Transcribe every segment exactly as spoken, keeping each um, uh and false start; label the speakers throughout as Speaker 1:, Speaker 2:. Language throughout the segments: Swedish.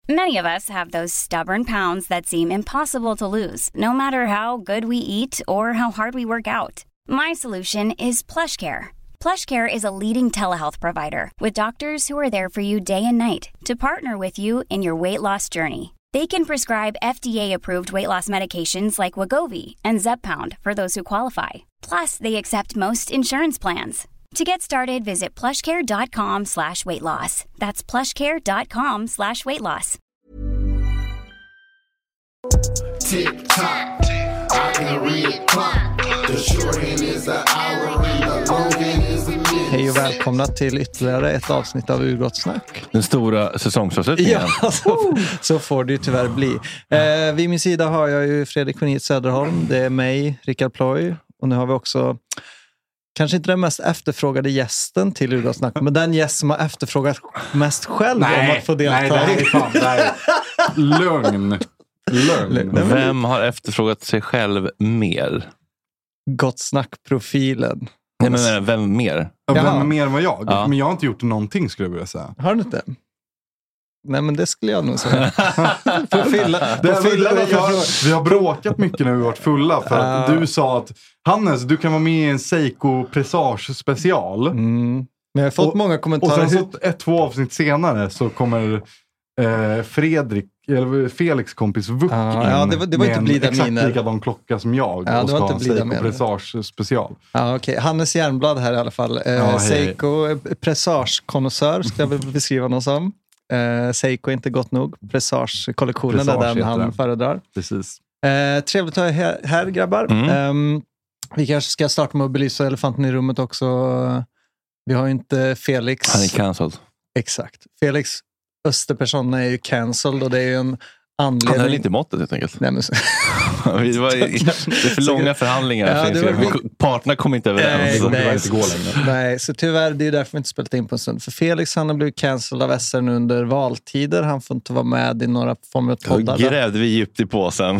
Speaker 1: Many of us have those stubborn pounds that seem impossible to lose, no matter how good we eat or how hard we work out. My solution is PlushCare. PlushCare is a leading telehealth provider with doctors who are there for you day and night to partner with you in your weight loss journey. They can prescribe F D A-approved weight loss medications like Wegovy and Zepbound for those who qualify. Plus, they accept most insurance plans. To get started, visit plushcare.com slash weight loss. That's plushcare.com slash weight loss.
Speaker 2: Tick-tock, I can read clock. The short hand is the hour and the long hand is the minute.
Speaker 3: Hej och välkomna till ytterligare ett avsnitt av Urgottsnack.
Speaker 4: Den stora säsongsavslutningen.
Speaker 3: Ja, så, så får det ju tyvärr bli. Eh, vid min sida har jag ju Fredrik Cornelius Söderholm. Det är mig, Rickard Ploy. Och nu har vi också... Kanske inte den mest efterfrågade gästen till Urgottsnack, men den gäst som har efterfrågat mest själv
Speaker 5: nej,
Speaker 3: om att få delta.
Speaker 5: Nej, det här är fan, det här är lögn. Lögn.
Speaker 4: Vem har efterfrågat sig själv mer?
Speaker 3: Gottsnack-profilen.
Speaker 4: Nej, men vem mer?
Speaker 5: Ja, vem
Speaker 3: Jaha.
Speaker 5: är mer än vad jag?
Speaker 3: Ja.
Speaker 5: Men jag har inte gjort någonting, skulle jag vilja säga.
Speaker 3: Har du inte? Nej, men det skulle jag nog säga. på fylla,
Speaker 5: Det
Speaker 3: på
Speaker 5: är,
Speaker 3: fylla
Speaker 5: det,
Speaker 3: vi
Speaker 5: jag,
Speaker 3: får-
Speaker 5: vi har bråkat mycket när vi har varit fulla. För att
Speaker 3: Ja.
Speaker 5: du sa att Hannes, du kan vara med i en Seiko Pressage special.
Speaker 3: Mm. Men jag har fått
Speaker 5: Och-
Speaker 3: många
Speaker 5: Och
Speaker 3: kommentarer.
Speaker 5: sen så ett, två avsnitt senare så kommer eh, Fredrik, eller Felix kompis Vuck
Speaker 3: Ja,
Speaker 5: in
Speaker 3: ja, det var- det var
Speaker 5: med
Speaker 3: inte
Speaker 5: en
Speaker 3: blida
Speaker 5: exakt
Speaker 3: miner.
Speaker 5: likadan klocka som jag.
Speaker 3: Ja, det
Speaker 5: och
Speaker 3: var
Speaker 5: ska
Speaker 3: inte
Speaker 5: ha en
Speaker 3: blida
Speaker 5: Seiko
Speaker 3: miner.
Speaker 5: Pressage special.
Speaker 3: Ja, okej. Hannes Järnblad här i alla fall. Eh,
Speaker 5: Ja, hej.
Speaker 3: Seiko, eh, pressage-konnässör ska jag väl beskriva honom som. Eh, Seiko är inte gott nog. Pressage-kollektionen är
Speaker 5: Pressage
Speaker 3: den
Speaker 5: heter
Speaker 3: han
Speaker 5: den.
Speaker 3: föredrar.
Speaker 5: Precis.
Speaker 3: Eh, trevligt att ha er här, här grabbar.
Speaker 4: Mm.
Speaker 3: Ehm, vi kanske ska starta med att belysa elefanten i rummet också. Vi har ju inte Felix.
Speaker 4: Han är cancelled.
Speaker 3: Exakt. Felix Österperson är ju cancelled och det är ju en anledning.
Speaker 4: Han höll inte i måttet helt enkelt.
Speaker 3: Nej, men...
Speaker 4: Det var det är för långa förhandlingar.
Speaker 3: Ja, det var-
Speaker 4: Parterna kom inte överens.
Speaker 3: Nej,
Speaker 4: Så det
Speaker 3: nej.
Speaker 4: var inte gå längre.
Speaker 3: Nej, så tyvärr, det är därför vi inte spelat in på en stund. För Felix, han har blivit cancelled av S R nu under valtider. Han får inte vara med i några former av
Speaker 4: Då
Speaker 3: poddar.
Speaker 4: grävde vi djupt i påsen.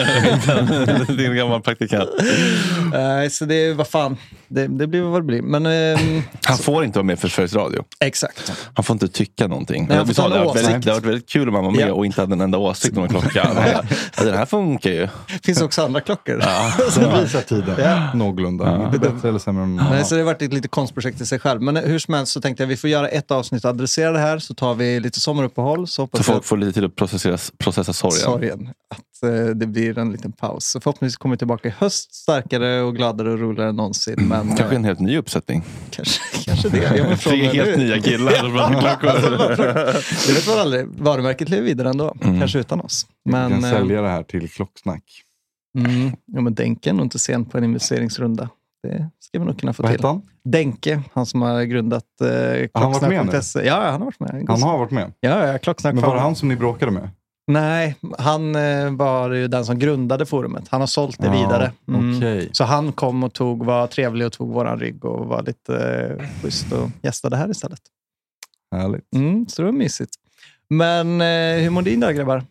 Speaker 4: Din gammal praktikant.
Speaker 3: Nej, så det är, vad fan, det, det blir vad det blir. Men, ehm,
Speaker 4: Han får inte vara med för Sveriges Radio.
Speaker 3: exakt.
Speaker 4: Han får inte tycka någonting.
Speaker 3: Nej, han
Speaker 4: Vi
Speaker 3: får
Speaker 4: sa
Speaker 3: ta
Speaker 4: det,
Speaker 3: en
Speaker 4: har varit väldigt,
Speaker 3: åsikt.
Speaker 4: det har varit väldigt kul om han var med
Speaker 3: Ja.
Speaker 4: och inte hade en enda åsikt om en klocka. Ja, den här funkar ju.
Speaker 3: Det finns också andra klockor.
Speaker 5: Sen visar tiden.
Speaker 3: Ja.
Speaker 5: Någorlunda. Bättre eller sämre än
Speaker 3: Nej, så det har varit ett litet konstprojekt i sig själv. Men hur som helst så tänkte jag vi får göra ett avsnitt och adressera det här. Så tar vi lite sommaruppehåll. Så
Speaker 4: Så
Speaker 3: hoppas
Speaker 4: folk
Speaker 3: jag
Speaker 4: får lite tid att processa, processa sorgen.
Speaker 3: sorgen. Att eh, det blir en liten paus. Så förhoppningsvis kommer vi tillbaka i höst starkare och gladare och roligare än någonsin. Men
Speaker 4: Kanske
Speaker 3: eh,
Speaker 4: en helt ny uppsättning.
Speaker 3: kanske, kanske det. Ja, men från
Speaker 4: Tre
Speaker 3: och med
Speaker 4: helt
Speaker 3: nu.
Speaker 4: nya killar.
Speaker 3: Det vet man aldrig. Varumärket lever vidare ändå.
Speaker 4: Mm.
Speaker 3: Kanske utan oss.
Speaker 5: Vi
Speaker 3: Men,
Speaker 5: kan
Speaker 3: eh,
Speaker 5: sälja det här till klocksnack.
Speaker 3: mm, ja, men Denke är nog inte sent på en investeringsrunda. Det ska vi nog kunna få
Speaker 5: Vad
Speaker 3: till.
Speaker 5: heter han?
Speaker 3: Denke, han som har grundat eh,
Speaker 5: han varit med nu?
Speaker 3: klocksnack punkt se. Ja, han har varit med.
Speaker 5: Han har varit med.
Speaker 3: Ja, ja, klocksnack.
Speaker 5: Men var det han som ni bråkade med?
Speaker 3: Nej, han eh, var ju den som grundade forumet. Han har sålt det vidare. Mm.
Speaker 5: Okej.
Speaker 3: Så han kom och tog, var trevlig och tog våran rygg och var lite eh, schysst och gästade här istället.
Speaker 5: Härligt.
Speaker 3: Mm, så det var mysigt. Men eh, hur mår din dag, grabbar?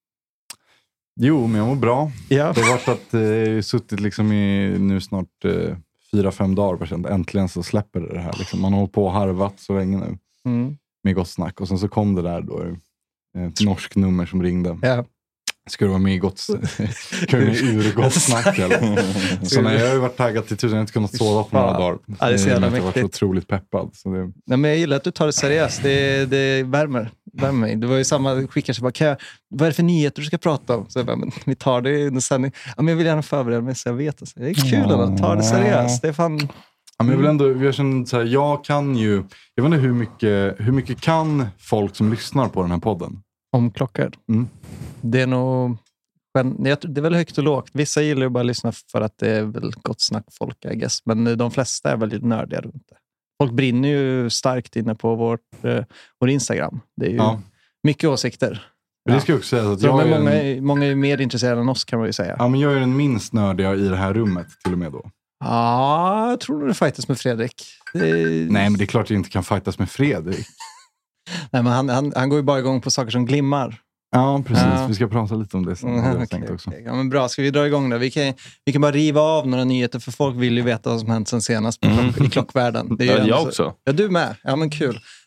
Speaker 5: Jo, men jag mår bra.
Speaker 3: Ja.
Speaker 5: Det har varit att eh, jag har suttit liksom i nu snart eh, fyra, fem dagar på känt. Äntligen så släpper det här. Liksom. Man har hållit på och harvat så länge nu
Speaker 3: Mm.
Speaker 5: med gott snack. Och sen så kom det där då eh, ett norsk nummer som ringde.
Speaker 3: Ja.
Speaker 5: Ska du vara med i gott, ska du vara med i ur-gott snack eller? Så när jag har ju varit taggad till tusen, jag har inte kunnat sova på några
Speaker 3: Ja.
Speaker 5: dagar.
Speaker 3: Ja, det är så jävla
Speaker 5: Jag har varit så
Speaker 3: mäktigt.
Speaker 5: otroligt peppad. Så det,
Speaker 3: Nej, men jag gillar att du tar det seriöst. Det, det värmer, värmer mig. Det var ju samma, skickar sig bara, kan jag, vad är det för nyheter du ska prata om? Så jag bara, men vi tar det under sändning. Ja, men jag vill gärna förbereda mig så jag vet. Alltså. Det är kul att ta det seriöst. Det är fan...
Speaker 5: ja, men jag vill ändå, jag känner så här, jag kan ju, jag vet inte hur mycket, hur mycket kan folk som lyssnar på den här podden?
Speaker 3: Om klockor.
Speaker 5: Mm.
Speaker 3: Det är nog... Men jag tror- det är väl högt och lågt. Vissa gillar ju bara att lyssna för att det är väl gott snack folk, I guess. Men de flesta är väldigt nördiga runt det. Folk brinner ju starkt inne på vårt, eh, vår Instagram. Det är ju
Speaker 5: Ja.
Speaker 3: mycket åsikter.
Speaker 5: Men det ska jag också säga. Så att
Speaker 3: Så de
Speaker 5: jag
Speaker 3: är
Speaker 5: är
Speaker 3: många,
Speaker 5: en,
Speaker 3: är- många är mer intresserade än oss, kan man ju säga.
Speaker 5: ja, men jag är den minst nördiga i det här rummet till och med då.
Speaker 3: Ja, jag tror du fightas med Fredrik. Det...
Speaker 5: Nej, men det är klart jag inte kan fightas med Fredrik.
Speaker 3: Nej, men han, han, han går ju bara igång på saker som glimmar.
Speaker 5: Ja, precis.
Speaker 3: Ja.
Speaker 5: Vi ska prata lite om det sen.
Speaker 3: Mm,
Speaker 5: hade jag
Speaker 3: okej,
Speaker 5: tänkt också.
Speaker 3: okej. Ja, men bra, ska vi dra igång då? Vi kan, vi kan bara riva av några nyheter, för folk vill ju veta vad som hänt sen senast på klock, i klockvärlden. Det är ju
Speaker 4: Ja,
Speaker 3: ändå
Speaker 4: jag
Speaker 3: så-
Speaker 4: också.
Speaker 3: Ja, du med. Ja, men kul.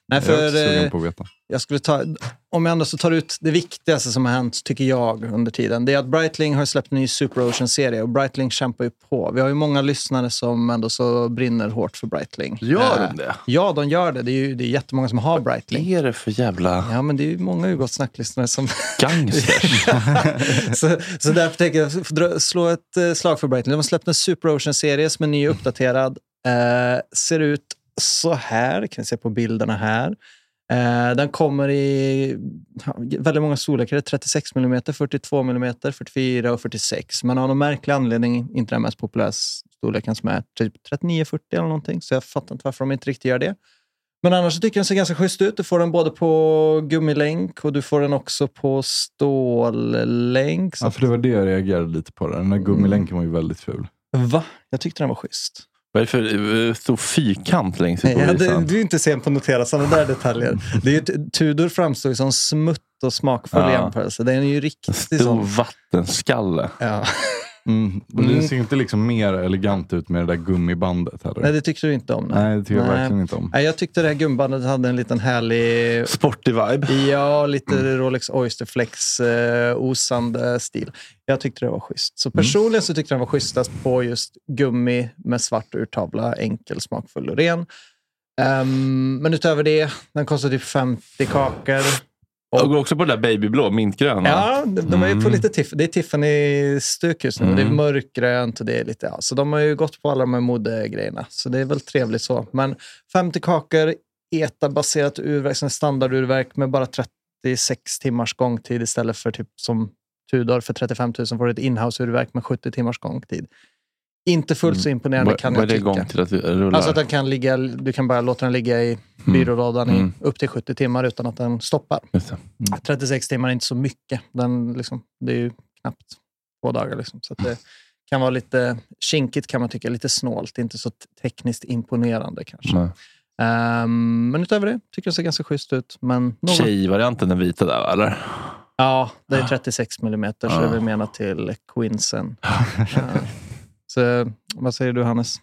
Speaker 3: Nej, för,
Speaker 5: jag är också sugen på att veta.
Speaker 3: Jag skulle ta, om jag ändå så tar ut det viktigaste som har hänt, tycker jag, under tiden. Det är att Breitling har släppt en ny Super Ocean-serie och Breitling kämpar ju på. Vi har ju många lyssnare som ändå så brinner hårt för Breitling.
Speaker 4: Gör
Speaker 3: äh,
Speaker 4: de det?
Speaker 3: Ja, de gör det. Det är ju det är jättemånga som har Breitling.
Speaker 4: Vad är det för jävla...
Speaker 3: Ja, men det är ju många U G O T-snacklyssnare som...
Speaker 4: Gangsters.
Speaker 3: så, så därför tänker jag slå ett slag för Breitling. De har släppt en Super Ocean-serie som är ny och uppdaterad. Eh, ser ut så här. Kan ni se på bilderna här. Eh, den kommer i väldigt många storlekar. trettiosex millimeter, fyrtiotvå millimeter, fyrtiofyra och fyrtiosex. Men av någon märklig anledning inte den mest populära storleken som är typ trettionio fyrtio eller någonting. Så jag fattar inte varför de inte riktigt gör det. Men annars så tycker jag den ser ganska schysst ut. Du får den både på gummilänk och du får den också på stållänk.
Speaker 5: Ja, för det var det jag reagerade lite på. Den där gummilänken var ju väldigt ful.
Speaker 3: Va? Jag tyckte den var schysst.
Speaker 4: Vad är det för stor fyrkant längst ut på
Speaker 3: ja,
Speaker 4: visan?
Speaker 3: det, du är inte sen på att notera sådana där detaljer. Det är ju, Tudor framstår ju som smutt och smakfull
Speaker 4: ja.
Speaker 3: jämförelse. Det är ju riktigt
Speaker 4: stor
Speaker 3: sån...
Speaker 4: vattenskalle.
Speaker 3: Ja.
Speaker 5: Mm. Och det ser ju inte liksom mer elegant ut med det där gummibandet heller.
Speaker 3: Nej, det tyckte du inte om. Nej,
Speaker 5: nej det tycker nej. jag verkligen inte om.
Speaker 3: Nej, jag tyckte det här gummibandet hade en liten härlig...
Speaker 4: sportig vibe.
Speaker 3: Ja, lite mm. Rolex Oysterflex eh, osande stil. Jag tyckte det var schysst. Så personligen mm. så tyckte jag den var schysstast på just gummi med svart urtavla, enkel, smakfull och ren. Um, men utöver det, den kostar typ femtio kakor.
Speaker 4: Och, och går också på det där babyblå, mintgröna.
Speaker 3: Ja, de, de är ju på lite tiff. Det är Tiffany-stuk just nu. Mm. Det är mörkgrönt och det är lite... Ja. Så de har ju gått på alla de här modegrejerna. Så det är väl trevligt så. Men femtio kakor, ETA-baserat urverk, som standardurverk med bara trettiosex timmars gångtid istället för typ som Tudor för trettiofem tusen får ett inhouse-urverk med sjuttio timmars gångtid. Inte fullt så imponerande mm. kan
Speaker 4: vad
Speaker 3: jag tycka.
Speaker 4: Vad är det gång till att rulla?
Speaker 3: Alltså att den kan ligga, du kan bara låta den ligga i byrålådan mm. i upp till sjuttio timmar utan att den stoppar.
Speaker 4: Just det.
Speaker 3: Mm. trettiosex timmar är inte så mycket. Den, liksom, det är ju knappt två dagar. Liksom. Så att det kan vara lite kinkigt kan man tycka, lite snålt. Inte så tekniskt imponerande kanske. Um, men utöver det tycker jag det ser ganska schysst ut. Men någon...
Speaker 4: Tjejvarianten den vita där, eller?
Speaker 3: Ja, det är trettiosex millimeter så det är väl menat till Quinsen. uh, så vad säger du, Hannes?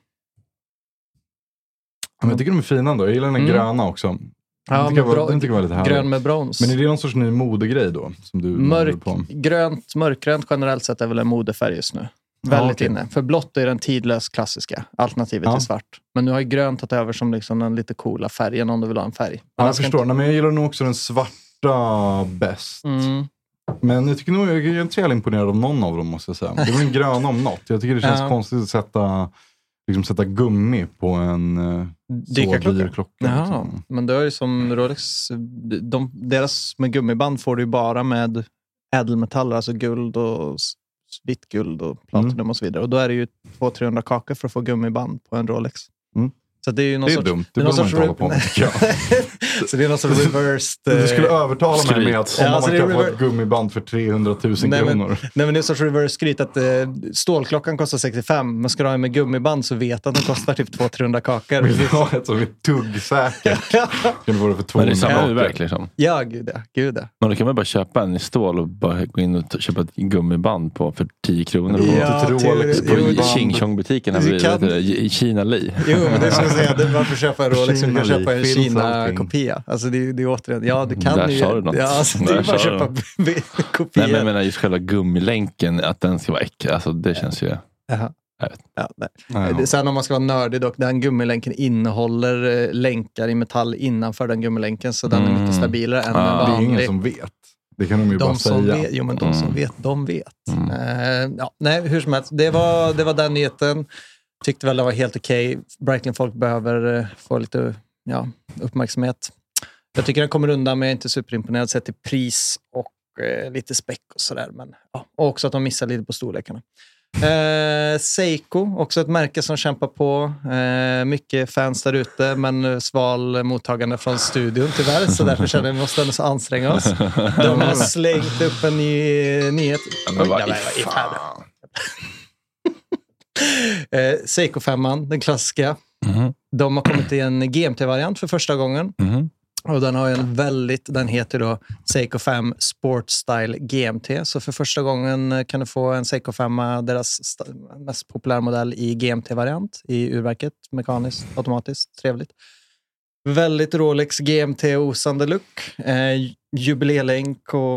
Speaker 5: Men jag tycker de är fina då. Jag gillar den mm. gröna också.
Speaker 3: Ja,
Speaker 5: tycker
Speaker 3: bra,
Speaker 5: den tycker jag var lite härlig.
Speaker 3: Grön med brons.
Speaker 5: Men är det någon sorts ny modegrej då? Som du
Speaker 3: Mörk,
Speaker 5: på?
Speaker 3: Grönt, mörkgrönt generellt sett är väl en modefärg just nu. Väldigt ja, okay. inne. För blått är den tidlös klassiska. Alternativet ja. är svart. Men nu har ju grönt tagit över som liksom den lite coola färgen om du vill ha en färg.
Speaker 5: Ja, jag förstår. Inte... Nej, men jag gillar nog också den svarta bäst. Mm. Men jag tycker nog jag är inte så jävla imponerad av någon av dem, måste jag säga. Det var en grön om något. Jag tycker det känns ja. konstigt att sätta, liksom sätta gummi på en uh, så dyr klocka.
Speaker 3: Ja,
Speaker 5: liksom.
Speaker 3: Men det är ju som Rolex, de, deras med gummiband får du ju bara med ädelmetaller, alltså guld och vitt guld och platinum mm. och så vidare. Och då är det ju två till trehundra kakor för att få gummiband på en Rolex. Mm. Så det är ju någon
Speaker 5: det är
Speaker 3: sorts,
Speaker 5: dumt, det borde man inte hålla på med, tycker jag.
Speaker 3: Så det är någon sorts reversed...
Speaker 5: Du skulle övertala mig skryt. med att om ja, man kan rever- få ett gummiband för trehundratusen
Speaker 3: nej,
Speaker 5: kronor.
Speaker 3: Men, nej men det är en sorts reverse skryt att eh, stålklockan kostar sextiofem, men ska du ha med gummiband så vet att den kostar typ två till trehundra kakor.
Speaker 5: Vill du ha ett som är tuggsäkert? Kan du få det för tvåhundra
Speaker 4: kakor? Men det är samma urverk liksom?
Speaker 3: Ja, gud ja. Gud, ja.
Speaker 4: Men då kan man bara köpa en i stål och bara gå in och t- köpa ett gummiband på för tio kronor.
Speaker 3: Ja,
Speaker 4: till, på Ching Chong-butiken här kan... i Kina Li.
Speaker 3: Jo, men det är som att säga, det är varför köpa en Rolex så du kan köpa en Kina-kopia. Alltså det är, det är återigen, ja du kan
Speaker 4: där
Speaker 3: ju.
Speaker 4: Sa du något.
Speaker 3: Ja, alltså, det är bara att köpa kopia.
Speaker 4: Nej, men jag menar just själva gummilänken, att den ska vara äcklig. Alltså det känns ju...
Speaker 3: Jaha. Ja, nej.
Speaker 5: Nej,
Speaker 3: det, sen om man ska vara nördig dock, den gummilänken innehåller eh, länkar i metall innanför den gummilänken, så den är mycket stabilare än
Speaker 5: ah,
Speaker 3: en vanlig.
Speaker 5: Det är ingen som vet. Det kan de ju
Speaker 3: de
Speaker 5: bara
Speaker 3: som
Speaker 5: säga.
Speaker 3: Vet, jo, men de
Speaker 4: mm.
Speaker 3: som vet, de vet.
Speaker 4: Mm.
Speaker 3: Uh, ja, nej, hur som helst. Det var, det var den nyheten. Tyckte väl det var helt okej. Okay. Breitling-folk behöver uh, få lite ja, uppmärksamhet. Jag tycker den kommer undan, men jag är inte superimponerad sett till pris och uh, lite späck och sådär. Men, ja. Och också att de missar lite på storlekarna. Eh, Seiko, också ett märke som kämpar på. Eh, mycket fans där ute, men sval mottagande från studion tyvärr, så därför känner vi att vi måste ändå anstränga oss. De har slängt upp en ny nyhet.
Speaker 4: Men vad i
Speaker 3: eh, Seiko femman, den klassiska. Mm-hmm. De har kommit i en G M T-variant för första gången. Mm-hmm. Och den har ju en väldigt, den heter då Seiko fem Sport Style G M T. Så för första gången kan du få en Seiko fem, deras st- mest populära modell i G M T-variant i urverket, mekaniskt, automatiskt, trevligt. väldigt Rolex G M T-osande look. Eh, jubilélänk och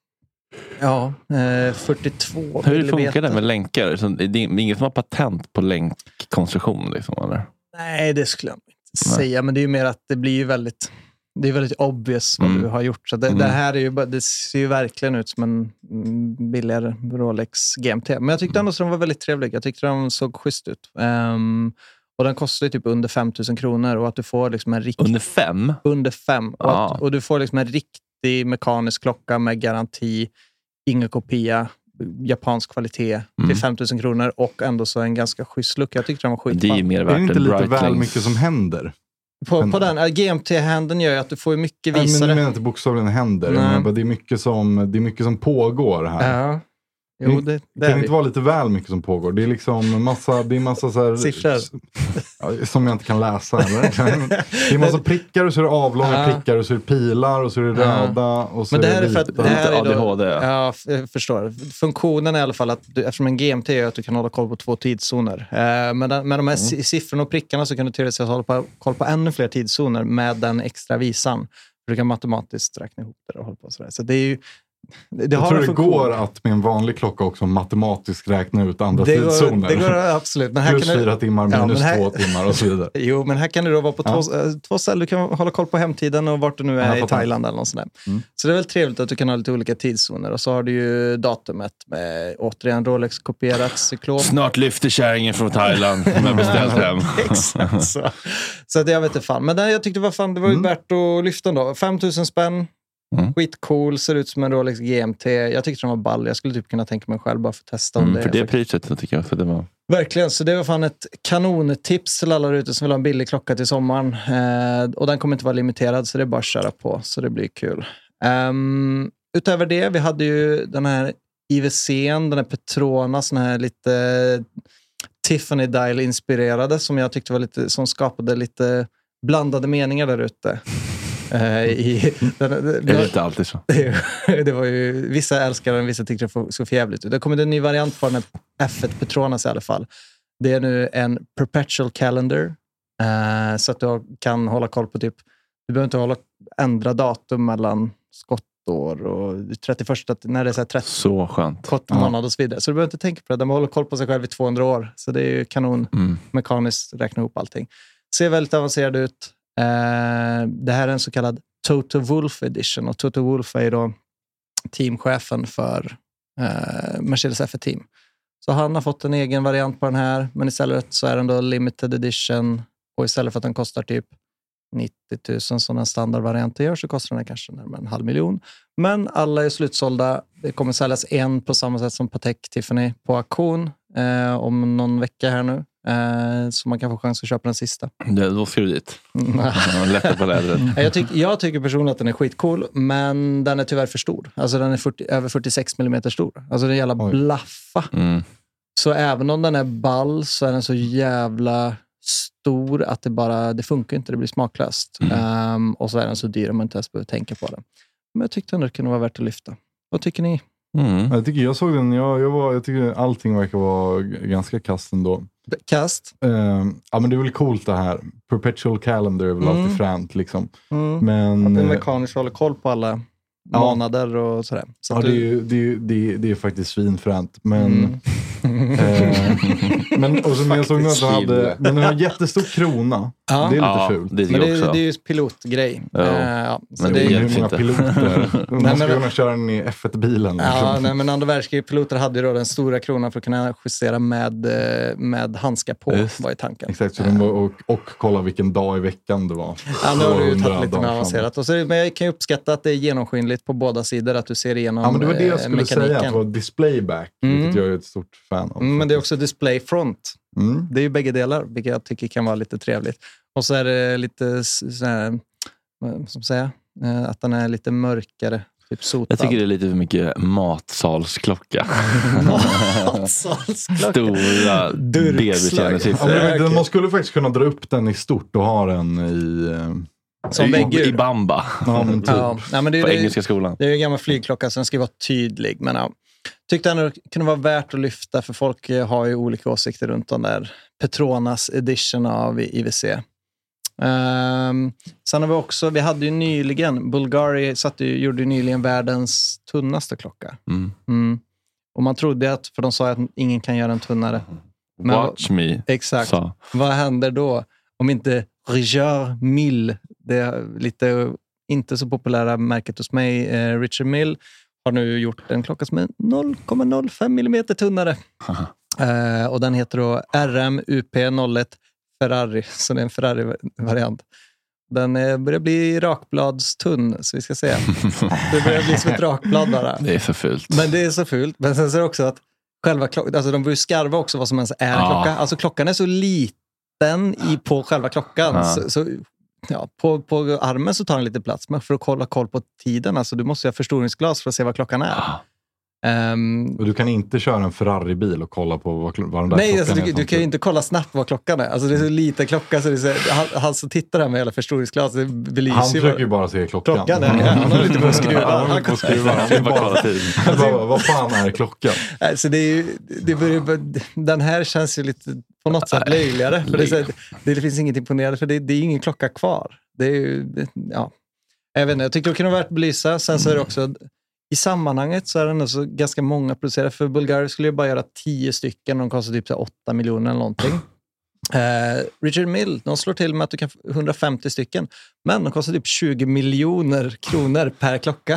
Speaker 3: ja, eh, fyrtiotvå
Speaker 4: Hur
Speaker 3: millimeter.
Speaker 4: funkar det med länkar? Så det är ingen som har patent på länkkonstruktion liksom, eller?
Speaker 3: Nej, det skulle jag inte säga. Men det är ju mer att det blir ju väldigt... Det är väldigt obvious vad mm. du har gjort. Så det, mm. det här är ju, det ser ju verkligen ut som en billigare Rolex G M T. Men jag tyckte ändå att den var väldigt trevlig. Jag tyckte den såg schysst ut. Um, och den kostar ju typ under fem tusen kronor. Och att du får liksom en riktig...
Speaker 4: Under fem?
Speaker 3: Under fem. Och,
Speaker 4: ah.
Speaker 3: att, och du får liksom en riktig mekanisk klocka med garanti, inga kopia, japansk kvalitet mm. till fem tusen kronor. Och ändå så en ganska schysst look. Jag tyckte den var skitbra.
Speaker 4: Det är ju mer värt.
Speaker 5: Är det inte lite
Speaker 4: Breitling.
Speaker 5: väl mycket som händer?
Speaker 3: På, på den, G M T-händeln gör ju att du får mycket visare.
Speaker 5: Men jag menar inte bokstavligen händer. Men det, är mycket som, det är mycket som pågår här.
Speaker 3: Ja. Jo, det, det
Speaker 5: kan det inte vara lite väl mycket som pågår? Det är liksom massa, det är massa så här,
Speaker 3: siffror
Speaker 5: ja, som jag inte kan läsa. Eller? Det är massa prickar och så är det avlånga ja. prickar och så är det pilar och så är det röda ja. och så
Speaker 3: men det
Speaker 5: är
Speaker 3: här
Speaker 5: det
Speaker 3: är för att det här är
Speaker 4: A D H D.
Speaker 3: Då, ja, jag förstår. Funktionen är i alla fall att du, eftersom en G M T är att du kan hålla koll på två tidszoner. Eh, med, den, med de här mm. siffrorna och prickarna så kan du teoretiskt hålla på, koll på ännu fler tidszoner med den extra visan. Du kan matematiskt räkna ihop det och hålla på sådär. Så det är ju Det, det
Speaker 5: jag
Speaker 3: har
Speaker 5: tror det går att med en vanlig klocka också matematiskt räkna ut andra det tidszoner.
Speaker 3: Går, det går absolut. Men här
Speaker 5: plus
Speaker 3: kan
Speaker 5: fyra
Speaker 3: du,
Speaker 5: timmar, minus
Speaker 3: ja, här,
Speaker 5: två timmar och så vidare.
Speaker 3: Jo, men här kan det då vara på ja. två, två ställen. Du kan hålla koll på hemtiden och vart du nu är i Thailand eller något sånt där. Mm. Så det är väl trevligt att du kan ha lite olika tidszoner. Och så har du ju datumet med återigen Rolex-kopierat cyklop.
Speaker 4: Snart lyfter kärringen från Thailand som jag beställt hem.
Speaker 3: Exakt så. Så att jag vet inte fan. Men den, jag tyckte var fan, det var ju mm. värt att lyfta då. fem tusen spänn. Mm. Skitcool, ser ut som en Rolex G M T. Jag tyckte den var ball. Jag skulle typ kunna tänka mig själv bara för att testa om
Speaker 4: mm,
Speaker 3: det.
Speaker 4: För det
Speaker 3: för...
Speaker 4: priset så tycker jag. För det var...
Speaker 3: Verkligen, så det var fan ett kanontips till alla ute som vill ha en billig klocka till sommaren. Eh, och den kommer inte vara limiterad så det är bara att köra på. Så det blir kul. Um, utöver det, vi hade ju den här I W C:n, den här Petrona, sån här lite Tiffany Dial inspirerade som jag tyckte var lite, som skapade lite blandade meningar där ute. I, den, den,
Speaker 4: det är inte alltid så.
Speaker 3: Det var ju, vissa älskar den, vissa tyckte det så förjävligt ut. Det kommer en ny variant på den här F ett Petronas i alla fall. Det är nu en perpetual calendar. Uh, så att du kan hålla koll på typ, du behöver inte hålla, ändra datum mellan skottår och trettioförsta när det är så här trettio
Speaker 4: så skönt.
Speaker 3: månad och så vidare. Så du behöver inte tänka på det. De håller koll på sig själv i tvåhundra år. Så det är ju kanon mm. mekaniskt räkna ihop allting. Ser väldigt avancerad ut. Uh, det här är en så kallad Toto Wolff edition och Toto Wolff är då teamchefen för uh, Mercedes F ett Team. Så han har fått en egen variant på den här, men istället så är den då limited edition och istället för att den kostar typ nittio tusen som en standardvariant gör så kostar den kanske närmare en halv miljon. Men alla är slutsålda. Det kommer säljas en på samma sätt som Patek Tiffany på auktion uh, om någon vecka här nu. Uh, så man kan få chans att köpa den sista.
Speaker 4: Ja, då ska du dit. Lätta på lädret.
Speaker 3: jag, tyck, jag tycker personligen att den är skitcool, men den är tyvärr för stor. Alltså den är fyrtio, över fyrtiosex millimeter stor. Alltså det är jävla blaffa. Mm. Så även om den är ball så är den så jävla stor att det bara, det funkar inte, det blir smaklöst. Mm. Um, och så är den så dyr att man inte ens behöver tänka på den. Men jag tyckte ändå det kunde vara värt att lyfta. Vad tycker ni?
Speaker 5: Mm. Jag tycker jag såg den, jag, jag, var, jag tycker allting verkar vara ganska kast ändå.
Speaker 3: Kast?
Speaker 5: Uh, ja men det är väl coolt det här. Perpetual calendar är väl mm. alltid fränt liksom.
Speaker 3: Mm.
Speaker 5: Men,
Speaker 3: att den mekaniskt håller koll på alla ja. månader och sådär. Så
Speaker 5: ja
Speaker 3: du...
Speaker 5: det, är ju, det, är ju, det, är, det är faktiskt svinfränt. Men, mm. eh, men, och så, men jag såg att den hade men den har en jättestor krona.
Speaker 3: Ja.
Speaker 5: Det är lite
Speaker 4: ja,
Speaker 5: fult.
Speaker 4: Det
Speaker 3: men det
Speaker 4: är,
Speaker 3: det är ju pilotgrej.
Speaker 4: Ja.
Speaker 3: Uh, ja. Så
Speaker 5: men
Speaker 3: det är
Speaker 5: ju
Speaker 3: ju
Speaker 5: hur många piloter. Man
Speaker 3: nej,
Speaker 5: ska
Speaker 3: men,
Speaker 5: kunna köra den i F ett-bilen.
Speaker 3: Ja, nej, men andra världskriget-piloter hade ju då den stora kronan för att kunna justera med, med handskar på,
Speaker 4: Just.
Speaker 3: var i tanken.
Speaker 5: Exakt, så uh. de var, och, och kolla vilken dag i veckan det var.
Speaker 3: Ja, nu har du ju tagit lite mer avancerat. Och så, men jag kan ju uppskatta att det är genomskinligt på båda sidor, att du ser igenom mekaniken.
Speaker 5: Ja, men det var det jag skulle mekaniken. säga, att det var displayback, mm. vilket jag är ett stort fan av.
Speaker 3: Mm, men det är också display front.
Speaker 5: Mm.
Speaker 3: Det är ju bägge delar, vilket jag tycker kan vara lite trevligt. Och så är det lite så här, som säger, att den är lite mörkare, typ sotad.
Speaker 4: Jag tycker det är lite för mycket matsalsklocka.
Speaker 3: Matsalsklocka.
Speaker 4: Stora B-betjänarsiffror.
Speaker 5: Ja, okay. Man skulle faktiskt kunna dra upp den i stort och ha den i...
Speaker 3: Som
Speaker 4: väggur. I Bamba.
Speaker 5: Ja, men typ.
Speaker 3: Ja, nej, men det är,
Speaker 4: på
Speaker 3: det,
Speaker 4: engelska skolan.
Speaker 3: Det är ju en gammal flygklocka så den ska vara tydlig. Men ja, tyckte ändå det kunde vara värt att lyfta för folk har ju olika åsikter runt den där Petronas edition av I W C. Um, sen har vi också, vi hade ju nyligen, Bulgari satte ju, gjorde ju nyligen världens tunnaste klocka.
Speaker 4: Mm.
Speaker 3: Mm. Och man trodde att, för de sa att ingen kan göra en tunnare.
Speaker 4: Men, Watch me.
Speaker 3: Exakt.
Speaker 4: Så.
Speaker 3: Vad händer då om inte Richard Mille, det är lite inte så populära märket hos mig, eh, Richard Mille har nu gjort en klocka som är noll komma noll fem millimeter tunnare. Uh, och den heter då R M U P noll ett Ferrari, så det är en Ferrari-variant. Den uh, börjar bli rakbladstunn, så vi ska se. Det börjar bli som ett rakblad bara.
Speaker 4: Det är så fult.
Speaker 3: Men det är så fult. Men sen så är det också att själva klockan, alltså de börjar skarva också vad som ens är en
Speaker 4: Ja.
Speaker 3: klocka. Alltså klockan är så liten i, på själva klockan.
Speaker 4: Ja.
Speaker 3: Så, så ja, på, på armen så tar den lite plats. Men för att kolla koll på tiden, alltså du måste ha förstoringsglas för att se vad klockan är.
Speaker 4: Ja.
Speaker 3: Um,
Speaker 5: Och du kan inte köra en Ferrari-bil och kolla på vad, vad den där
Speaker 3: nej,
Speaker 5: klockan
Speaker 3: alltså,
Speaker 5: är.
Speaker 3: du, du kan ju inte kolla snabbt vad klockan är. Alltså det är så liten klocka så det är så, han, han som tittar här med hela förstoringsglas, det belyser
Speaker 5: Han
Speaker 3: ju
Speaker 5: försöker
Speaker 3: vad-
Speaker 5: ju bara se klockan.
Speaker 3: klockan är. Ja, han har lite på att skruva.
Speaker 5: Han har lite på att skruva. Han vill
Speaker 4: Bara kolla
Speaker 5: bara,
Speaker 4: tid.
Speaker 5: han bara, vad fan är klockan?
Speaker 3: Alltså det är ju, det börjar, den här känns ju lite på något sätt löjligare. För det, är så, det, det finns inget imponerande, för det, det är ingen klocka kvar. Det är ju, det, ja. Jag vet inte, jag tycker det kan vara värt att belysa. Sen så är det också, i sammanhanget så är det ändå så ganska många producerade. För Bulgari skulle ju bara göra tio stycken, de kostar typ så åtta miljoner eller någonting. Eh, Richard Mille, de slår till med att du kan få hundrafemtio stycken. Men de kostar typ tjugo miljoner kronor per klocka.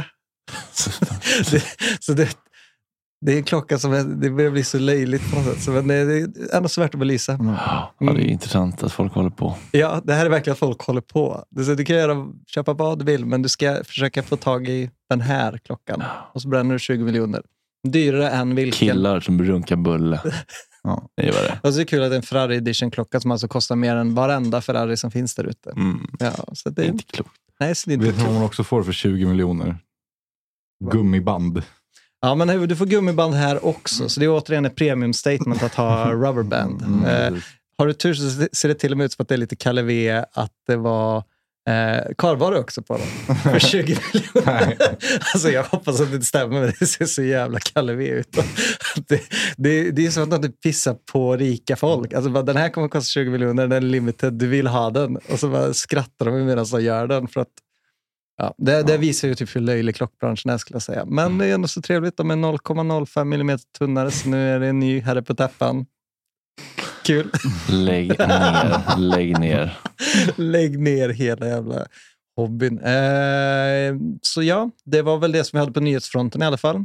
Speaker 3: det, så det, det är en klocka som är, det börjar bli så löjligt på något sätt. Så, men det, det är ändå så värt att belysa.
Speaker 4: Ja, det är intressant att folk håller på.
Speaker 3: Ja, det här är verkligen att folk håller på. Det är så, du kan göra, köpa vad du vill, men du ska försöka få tag i den här klockan. Och så bränner du tjugo miljoner. Dyrare än vilken.
Speaker 4: Killar som runkar bulle.
Speaker 5: Ja.
Speaker 4: Det är vad det är.
Speaker 3: Och så är det kul att det är en Ferrari Edition-klocka som alltså kostar mer än varenda Ferrari som finns där ute.
Speaker 4: Mm.
Speaker 3: Ja, så det
Speaker 4: Det
Speaker 3: är
Speaker 4: är inte klokt.
Speaker 3: Nej, så det är inte
Speaker 5: Vet ni vad
Speaker 3: klokt.
Speaker 5: man också får för tjugo miljoner? Gummiband.
Speaker 3: Ja, men du får gummiband här också. Så det är återigen ett premium statement att ha rubberband.
Speaker 5: Mm,
Speaker 3: eh,
Speaker 5: precis.
Speaker 3: har du tur så ser det till och med ut som att det är lite Kalle V, att det var eh, karvare också på dem. För tjugo miljoner. Alltså jag hoppas att det inte stämmer, men det ser så jävla Kalle V ut. det, det, det är som att du pissar på rika folk. Alltså bara, den här kommer att kosta tjugo miljoner, den är limited, du vill ha den. Och så bara skrattar de medan de gör den för att ja, det, det visar ju typ hur löjlig klockbranschen är, skulle jag säga. Men det är ändå så trevligt. De är noll komma noll fem millimeter tunnare, så nu är det en ny herre på täppan. Kul.
Speaker 4: Lägg ner. Lägg ner.
Speaker 3: Lägg ner hela jävla hobbyn. Eh, så ja, det var väl det som vi hade på nyhetsfronten i alla fall.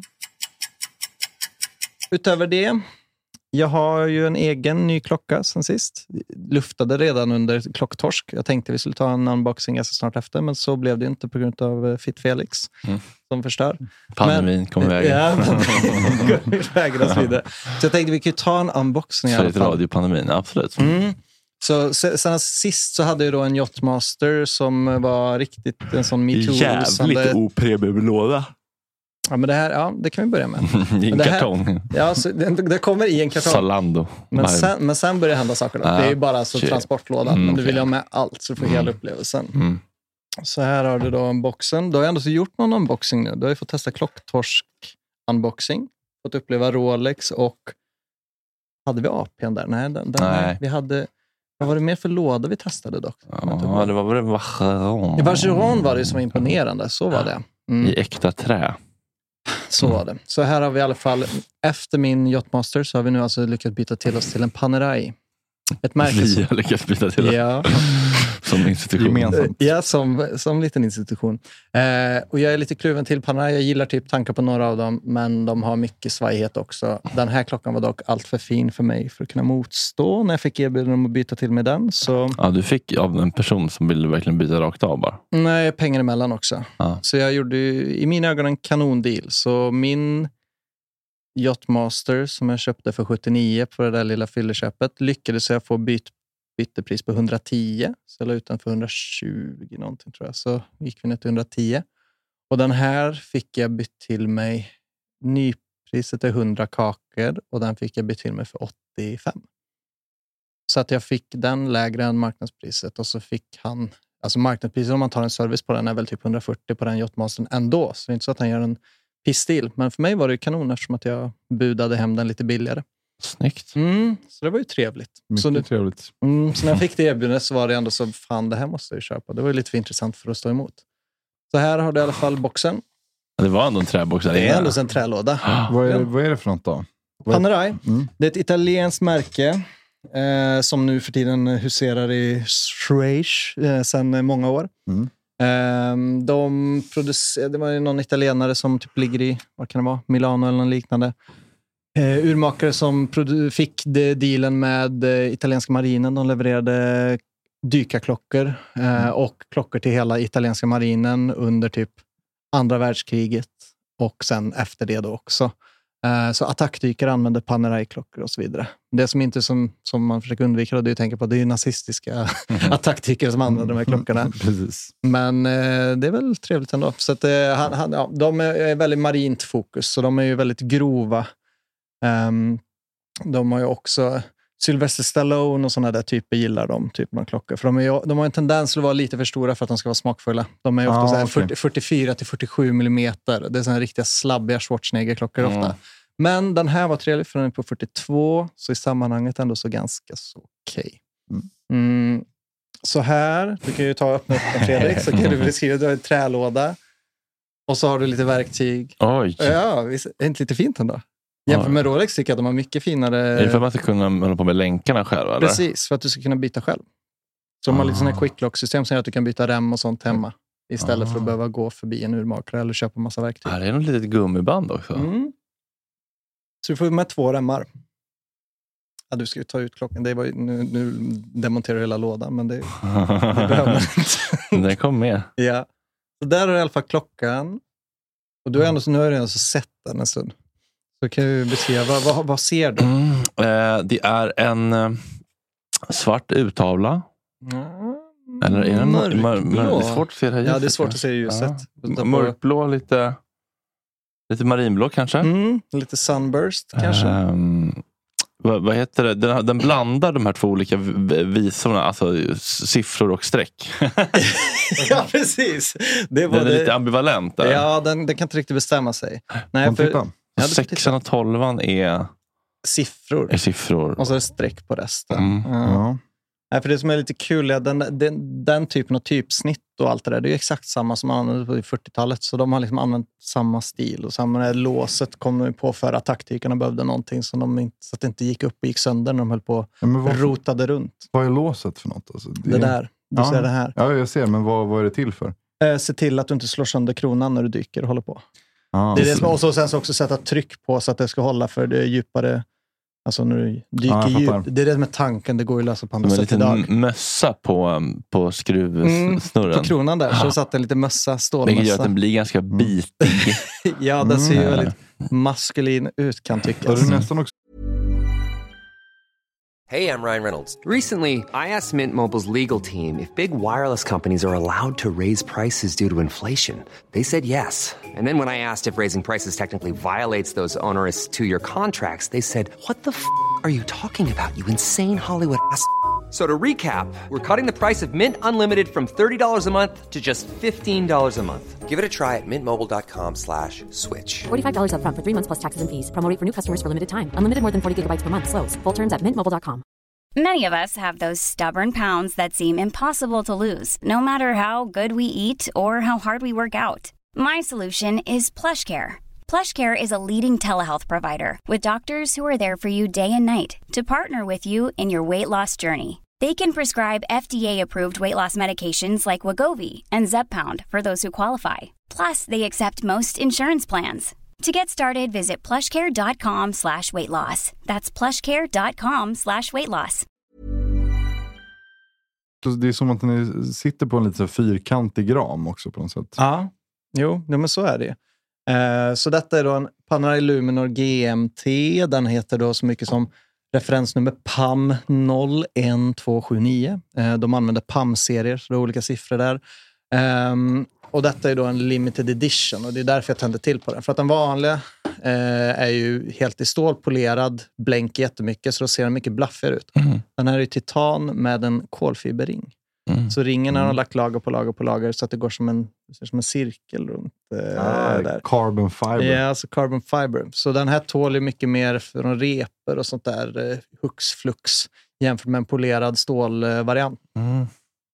Speaker 3: Utöver det, jag har ju en egen ny klocka sen sist. Luftade redan under klocktorsk. Jag tänkte vi skulle ta en unboxing ganska snart efter, men så blev det inte på grund av Fit Felix
Speaker 4: Mm.
Speaker 3: som förstör.
Speaker 4: Pandemin kommer iväg.
Speaker 3: Ja, men väger oss vidare. Så jag tänkte vi kan ta en unboxing i alla
Speaker 4: Sveriges
Speaker 3: fall.
Speaker 4: radiopandemin, absolut.
Speaker 3: Mm. Så se- sen sist så hade jag då en Yachtmaster som var riktigt en sån MeToo.
Speaker 4: Jävligt opremiumlåda.
Speaker 3: Ja, men det här, ja, det kan vi börja med.
Speaker 4: I en
Speaker 3: det här-
Speaker 4: kartong.
Speaker 3: Ja, så det, det kommer i en kartong.
Speaker 4: Zalando.
Speaker 3: Men
Speaker 4: Nej.
Speaker 3: sen, men sen börjar det hända saker då.
Speaker 4: Ah,
Speaker 3: Det är ju bara så
Speaker 4: shit.
Speaker 3: transportlådan.
Speaker 4: Mm,
Speaker 3: men du vill
Speaker 4: okej.
Speaker 3: ha med allt så du får hela upplevelsen.
Speaker 4: Mm.
Speaker 3: Så här har du då unboxen. Du har ändå så gjort någon unboxing nu. Du har ju fått testa klocktorsk unboxing. Fått uppleva Rolex och hade vi A P:n där? Nej, den, den
Speaker 4: Nej.
Speaker 3: vi hade. Vad var det mer för låda vi testade dock?
Speaker 4: Ja, det var väl Vacheron.
Speaker 3: I Vacheron var det som var imponerande. Så var det. Mm.
Speaker 4: I äkta trä.
Speaker 3: Så var det. Så här har vi i alla fall, efter min Yachtmaster så har vi nu alltså lyckats byta till oss till en Panerai. Ett märke
Speaker 4: Vi
Speaker 3: som...
Speaker 4: har lyckats byta till det
Speaker 3: Ja,
Speaker 4: som institution.
Speaker 5: Gemensamt.
Speaker 3: ja som, som liten institution. Eh, och jag är lite kluven till Panerai. Jag gillar typ tankar på några av dem, men de har mycket svajighet också. Den här klockan var dock allt för fin för mig för att kunna motstå när jag fick erbjudande om att byta till med den. Så
Speaker 4: Ja, du fick av en person som ville verkligen byta rakt av bara.
Speaker 3: nej, pengar emellan också.
Speaker 4: Ja.
Speaker 3: Så jag gjorde ju, i mina ögon en kanondeal. Så min Yachtmaster som jag köpte för sjuttionio på det där lilla fylleköpet lyckades jag få byt, bytepris på hundratio. Så jag la ut den för hundratjugo någonting tror jag. Så gick vi ner till hundratio. Och den här fick jag bytt till mig. Nypriset är hundra kakor och den fick jag bytt till mig för åttiofem. Så att jag fick den lägre än marknadspriset och så fick han, alltså marknadspriset om man tar en service på den är väl typ hundrafyrtio på den Yachtmastern ändå. Så det är inte så att han gör en pissdeal. Men för mig var det kanon eftersom att jag budade hem den lite billigare.
Speaker 4: Snyggt.
Speaker 3: Mm, så det var ju trevligt.
Speaker 5: Mycket
Speaker 3: så, det,
Speaker 5: trevligt.
Speaker 3: mm, så när jag fick det erbjudandet så var det ändå så, fan det här måste jag ju köpa. Det var ju lite för intressant för att stå emot. Så här har du i alla fall boxen.
Speaker 4: Det var ändå en träbox.
Speaker 3: Det är ändå en trälåda.
Speaker 5: Vad är, vad är det för något då?
Speaker 3: Panerai.
Speaker 5: Mm.
Speaker 3: Det är ett italienskt märke eh, som nu för tiden huserar i Schweiz eh, sedan många år.
Speaker 5: Mm.
Speaker 3: Eh, de producerar, det var ju någon italienare som typ ligger i, vad kan det vara, Milano eller något liknande. Eh, urmakare som produ- fick de dealen med eh, italienska marinen. De levererade dykarklockor eh, och klockor till hela italienska marinen under typ andra världskriget och sen efter det då också. Uh, så attackdykare använder Panerai-klockor och så vidare. Det som inte som, som man försöker undvika då, det är att tänka på att det är nazistiska mm. attackdykare som använder de här klockorna.
Speaker 5: Precis.
Speaker 3: Men uh, det är väl trevligt ändå. Så att, uh, han, han, ja, de är väldigt marint fokus, så de är ju väldigt grova. Um, de har ju också Sylvester Stallone och sådana där typer gillar de typen av klockor. För de, är ju, de har en tendens att vara lite för stora för att de ska vara smakfulla. De är ju ofta
Speaker 5: ah,
Speaker 3: så här
Speaker 5: okay.
Speaker 3: fyrtio, fyrtiofyra till fyrtiosju millimeter. Det är sådana riktiga slabbiga Schwarzenegger-klockor mm. ofta. Men den här var trevlig för den är på fyrtiotvå. Så i sammanhanget ändå så ganska så okej. Okay. Mm. Mm, så här, du kan ju ta och öppna upp den, Fredrik. Så kan du beskriva, du har en trälåda. Och så har du lite verktyg.
Speaker 4: Oj.
Speaker 3: Ja, visst, är inte lite fint ändå? Jämför med Rolex tycker jag att de har mycket finare...
Speaker 4: Är det för att man ska kunna hålla på med länkarna själv? Eller?
Speaker 3: Precis, för att du ska kunna byta själv. Så de har lite sådana här quick lock-system som gör att du kan byta rem och sånt hemma. Istället ah. för att behöva gå förbi en urmakare eller köpa massa verktyg.
Speaker 4: Ja, det är nog litet gummiband också.
Speaker 3: Mm. Så du får med två remmar. Ja, du ska ju ta ut klockan. Det var ju, nu, nu demonterar du hela lådan, men det, det behöver man inte.
Speaker 4: Den kom med.
Speaker 3: Ja. Så där är i alla fall klockan. Och du är ändå, nu har du ändå så sett den en stund. Så kan du beskriva, vad, vad, vad ser du?
Speaker 4: Mm, eh, det är en eh, svart uttavla. Mm. Eller är den mörkblå? Mör, mör, det är svårt att se det här ljuset.
Speaker 3: Ja, det är svårt att se ljuset.
Speaker 4: Ja. Mörkblå, lite, lite marinblå kanske.
Speaker 3: Mm, lite sunburst kanske.
Speaker 4: Um, vad, vad heter det? Den, den blandar de här två olika visorna, alltså siffror och streck.
Speaker 3: Ja, precis. Det var
Speaker 4: den är
Speaker 3: det.
Speaker 4: Lite ambivalent där.
Speaker 3: Ja, den, den kan inte riktigt bestämma sig. Nej, för,
Speaker 4: ja, sexan och tolvan är
Speaker 3: siffror.
Speaker 4: är siffror.
Speaker 3: Och så är det streck på resten.
Speaker 4: Mm.
Speaker 3: Ja.
Speaker 5: Ja.
Speaker 3: Nej, för det som är lite kul är den, den, den typen av typsnitt och allt det där, det är exakt samma som man använde på fyrtiotalet. Så de har liksom använt samma stil. Och samma det låset kom de på för att taktikerna behövde någonting som de inte, så att det inte gick upp och gick sönder när de höll på och ja, vad, rotade runt.
Speaker 5: Vad är låset för något? Alltså, det,
Speaker 3: det där. Du
Speaker 5: ja.
Speaker 3: ser det här.
Speaker 5: Ja, jag ser. Men vad, vad är det till för?
Speaker 3: Eh, se till att du inte slår sönder kronan när du dyker och håller på.
Speaker 5: Ah,
Speaker 3: det är det som, och så sen så också sätta tryck på så att det ska hålla för det djupare. Alltså när du dyker ah, djupt. Det är det med tanken, det går ju att lösa på andra sätt idag. En
Speaker 4: liten mössa på, på skruvsnurren.
Speaker 3: Mm, på kronan där, så satt en liten mössa, stålmössa.
Speaker 4: Vilket gör att den blir ganska bitig.
Speaker 3: Ja, den ser ju mm. väldigt maskulin ut, kan tyckas.
Speaker 5: Mm. Nästan också.
Speaker 6: Hey, I'm Ryan Reynolds. Recently, I asked Mint Mobile's legal team if big wireless companies are allowed to raise prices due to inflation. They said yes. And then when I asked if raising prices technically violates those onerous two-year contracts, they said, what the f*** are you talking about, you insane Hollywood ass f- So to recap, we're cutting the price of Mint Unlimited from thirty dollars a month to just fifteen dollars a month. Give it a try at mintmobile.com slash switch.
Speaker 7: forty-five dollars up front for three months plus taxes and fees. Promo rate for new customers for limited time. Unlimited more than forty gigabytes per month. Slows full terms at mint mobile dot com.
Speaker 1: Many of us have those stubborn pounds that seem impossible to lose, no matter how good we eat or how hard we work out. My solution is PlushCare. PlushCare is a leading telehealth provider with doctors who are there for you day and night to partner with you in your weight loss journey. They can prescribe F D A-approved weight loss medications like Wegovy and Zepbound for those who qualify. Plus, they accept most insurance plans. To get started, visit plushcare.com slash weight loss. That's plushcare.com slash weight loss.
Speaker 5: Det är som att ni sitter på en lite så fyrkantig ram också på något sätt.
Speaker 3: Ja, jo, men så är det. Uh, så detta är då en Panerai Luminor G M T. Den heter då så mycket som referensnummer P A M noll ett två sju nio. Uh, de använder P A M-serier, så det är olika siffror där. Um, och detta är då en limited edition och det är därför jag tände till på den. För att den vanliga eh, är ju helt i stål, polerad, blänker jättemycket så då ser den mycket blaffigare ut. Mm. Den här är ju titan med en kolfiberring. Mm. Så ringen har de lagt lager på lager på lager så att det går som en, som en cirkel runt eh,
Speaker 5: ah, där. Carbon fiber.
Speaker 3: Ja, alltså carbon fiber. Så den här tål ju mycket mer från repor och sånt där eh, hux flux jämfört med en polerad stålvariant. Mm.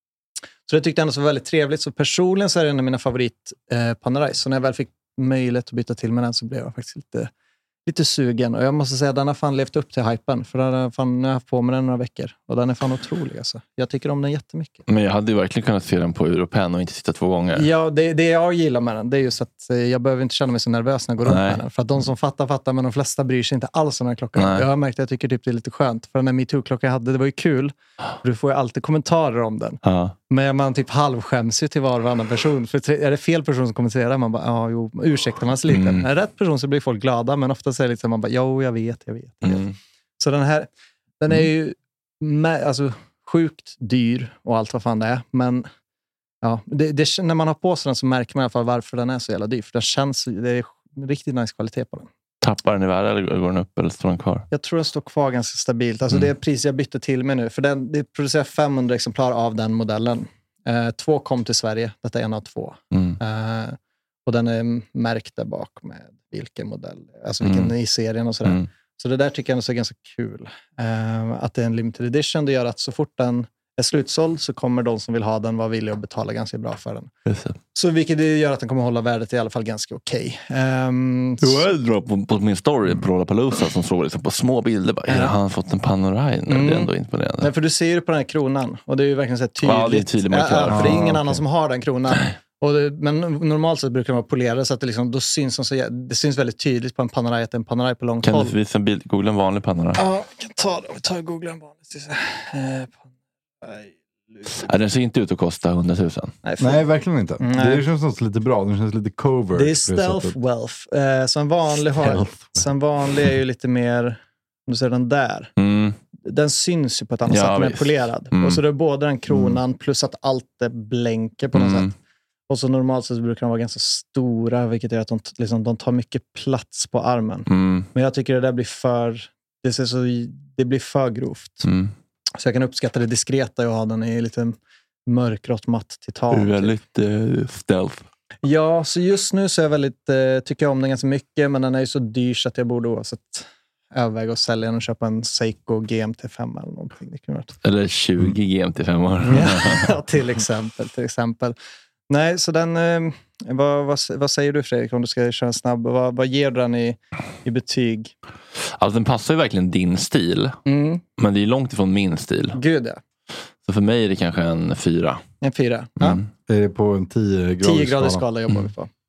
Speaker 3: Så det tyckte jag ändå var väldigt trevligt. Så personligen så är det en av mina favorit eh, Panerai. Så när jag väl fick möjlighet att byta till med den så blev jag faktiskt lite, lite sugen. Och jag måste säga att den har fan levt upp till hypen. För den har fan jag haft på med den några veckor. Och den är fan otrolig alltså. Jag tycker om den jättemycket.
Speaker 4: Men jag hade ju verkligen kunnat se den på Europen och inte sitta två gånger.
Speaker 3: Ja, det, det jag gillar med den det är just att jag behöver inte känna mig så nervös när jag går runt
Speaker 4: Nej.
Speaker 3: med den. För att de som fattar, fattar, men de flesta bryr sig inte alls om den här klockan. Nej. Jag har märkt att jag tycker typ det är lite skönt. För den här MeToo-klockan jag hade, det var ju kul. Du får ju alltid kommentarer om den.
Speaker 4: Ja.
Speaker 3: Men man typ halvskäms ju till var och annan person. För är det fel person som kommenterar, man bara, ja, jo, ursäktar man sig lite. Mm. Är det rätt person så blir folk glada, men ofta säger liksom, man bara, jo, jag vet, jag vet. Jag vet. Mm. Så den här, den är ju med, alltså, sjukt dyr och allt vad fan det är. Men ja, det, det, när man har på sig den så märker man i alla fall varför den är så jävla dyr. För den känns, det är riktigt nice kvalitet på den.
Speaker 4: Tappar den i värde eller går den upp eller står den kvar?
Speaker 3: Jag tror den står kvar ganska stabilt. Alltså mm. det är pris jag bytte till med nu. För den, det producerar femhundra exemplar av den modellen. Eh, två kom till Sverige. Detta är en av två. Mm. Eh, och den är märkt där bak med vilken modell. Alltså vilken mm. i serien och sådär. Mm. Så det där tycker jag är ganska kul. Eh, att det är en limited edition. Det gör att så fort den är slutsåld så kommer de som vill ha den vara villiga att betala ganska bra för den. Precis. Så vilket det gör att den kommer hålla värdet i alla fall ganska okej. Okay. Um,
Speaker 4: du har på, på min story på Lollapalooza som såg liksom på små bilder. Bara, ja. Han har fått en Panerai nu. Mm. Det är ändå imponerande.
Speaker 3: Nej, för du ser ju på den här kronan. Och det är ju verkligen så här tydligt.
Speaker 4: Ja, det är tydligt markör.
Speaker 3: Ja, för det är ingen ah, annan okay. som har den kronan. Och det, men normalt sett brukar de vara polerade så att det, liksom, då syns de så, det syns väldigt tydligt på en Panerai att det är en Panerai på långt
Speaker 4: håll.
Speaker 3: håll.
Speaker 4: Kan du visa en bild? Googla en vanlig Panerai.
Speaker 3: Ja, jag kan ta det. Vi tar och googla en vanlig. Eh, Panerai.
Speaker 4: Ja, den ser inte ut att kosta hundratusen.
Speaker 5: Nej, för... Nej, verkligen inte. Nej. Det känns också lite bra. Den känns lite covert.
Speaker 3: Det är stealth wealth. Eh, så en vanlig har, så en vanlig är ju lite mer, du ser den där. Mm. Den syns ju på ett annat ja, sätt med polerad. Mm. Och så det är både den kronan mm. plus att allt det blänker på något mm. sätt. Och så normalt så brukar de vara ganska stora, vilket är att de, liksom, de tar mycket plats på armen. Mm. Men jag tycker det där blir för, det ser så, det blir för grovt. Mm. Så jag kan uppskatta det diskreta och ha den i lite mörkgrått matt titan.
Speaker 4: Du är lite uh, stealth.
Speaker 3: Ja, så just nu så är jag väldigt, uh, tycker jag om den ganska mycket, men den är ju så dyr så att jag borde oavsett överväga att sälja den och köpa en Seiko G M T fem eller någonting. Det kan vara.
Speaker 4: Eller tjugo G M T fem år.
Speaker 3: Ja, till exempel, till exempel. Nej, så den, uh, vad, vad, vad säger du Fredrik om du ska köra en snabb? Vad, vad ger du den i, i betyg?
Speaker 4: Alltså den passar ju verkligen din stil. Mm. Men det är långt ifrån min stil.
Speaker 3: Gud ja.
Speaker 4: Så för mig är det kanske en fyra.
Speaker 3: En fyra,
Speaker 5: mm. ja. Är det på en tio-gradig skala?
Speaker 3: tio-gradig skala jobbar mm. vi på.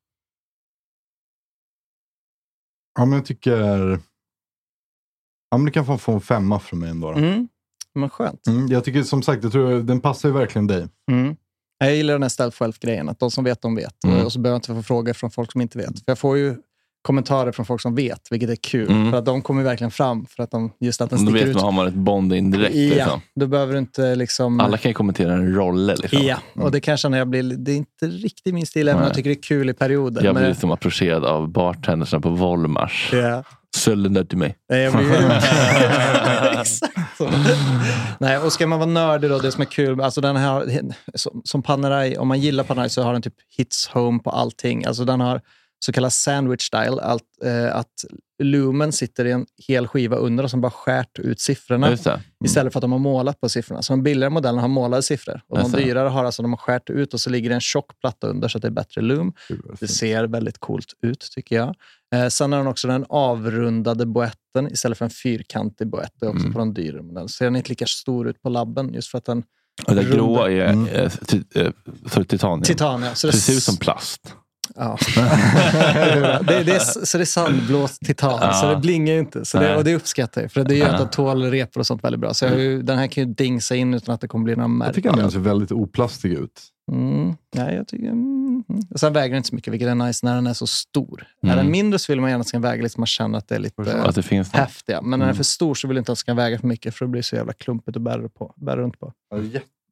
Speaker 5: Ja, men jag tycker... Ja, men du kan få, få en femma från mig ändå. Då.
Speaker 3: Mm. Men skönt.
Speaker 5: Mm, jag tycker som sagt, jag tror den passar ju verkligen dig.
Speaker 3: Mm. Jag gillar den här stealth-grejen. Att de som vet, de vet. Mm. Och så behöver jag inte få frågor från folk som inte vet. För jag får ju kommentarer från folk som vet, vilket är kul. Mm. För att de kommer verkligen fram. För att de, just att den sticker ut.
Speaker 4: Då vet man, har man ett bond indirekt.
Speaker 3: Ja,
Speaker 4: liksom.
Speaker 3: Då behöver du inte liksom...
Speaker 4: Alla kan ju kommentera en roll. Liksom.
Speaker 3: Ja, och mm. det kanske när jag blir... Det är inte riktigt min stil, men jag tycker det är kul i perioder.
Speaker 4: Jag blir
Speaker 3: men...
Speaker 4: som approcherad av bartendersna på Volmars.
Speaker 3: Ja.
Speaker 4: Sälj den där till mig.
Speaker 3: Jag blir... Exakt så. Nej, och ska man vara nördig då, det som är kul, alltså den här, som, som Panerai, om man gillar Panerai så har den typ hits home på allting. Alltså den har så kallad sandwich style, allt, eh, att lumen sitter i en hel skiva under och som bara skärt ut siffrorna. Mm. Istället för att de har målat på siffrorna. Så de billigare modellerna har målade siffror. Och de dyrare har alltså de har skärt ut och så ligger det en tjock platta under så att det är bättre lum. Det ser väldigt coolt ut tycker jag. Eh, sen har den också den avrundade boetten istället för en fyrkantig boett. Det är också mm. på de dyrare modellerna. Så den är inte lika stor ut på labben just för att den...
Speaker 4: Och det gråa är mm. äh, t- äh, titanium.
Speaker 3: Titanium. Så det,
Speaker 4: det ser ut som plast.
Speaker 3: Ja. det, det är, så det är sandblåst titan, ja. Så det blingar ju inte. Så det, och det uppskattar jag, för det gör att det tål repor och sånt väldigt bra. Så jag, ju, den här kan ju dingsa in utan att det kommer bli några märken.
Speaker 5: Jag tycker den ser väldigt oplastig ut.
Speaker 3: Mm. Ja, jag tycker... Mm. Sen väger den inte så mycket, vilket är nice när den är så stor. Mm. Är den mindre så vill man gärna att den ska väga lite så man känner att det är lite
Speaker 4: att det finns
Speaker 3: häftiga. Men när mm. den är för stor så vill jag inte att den ska väga för mycket, för det blir så jävla klumpigt att bära, på, bära runt på.
Speaker 5: Ja,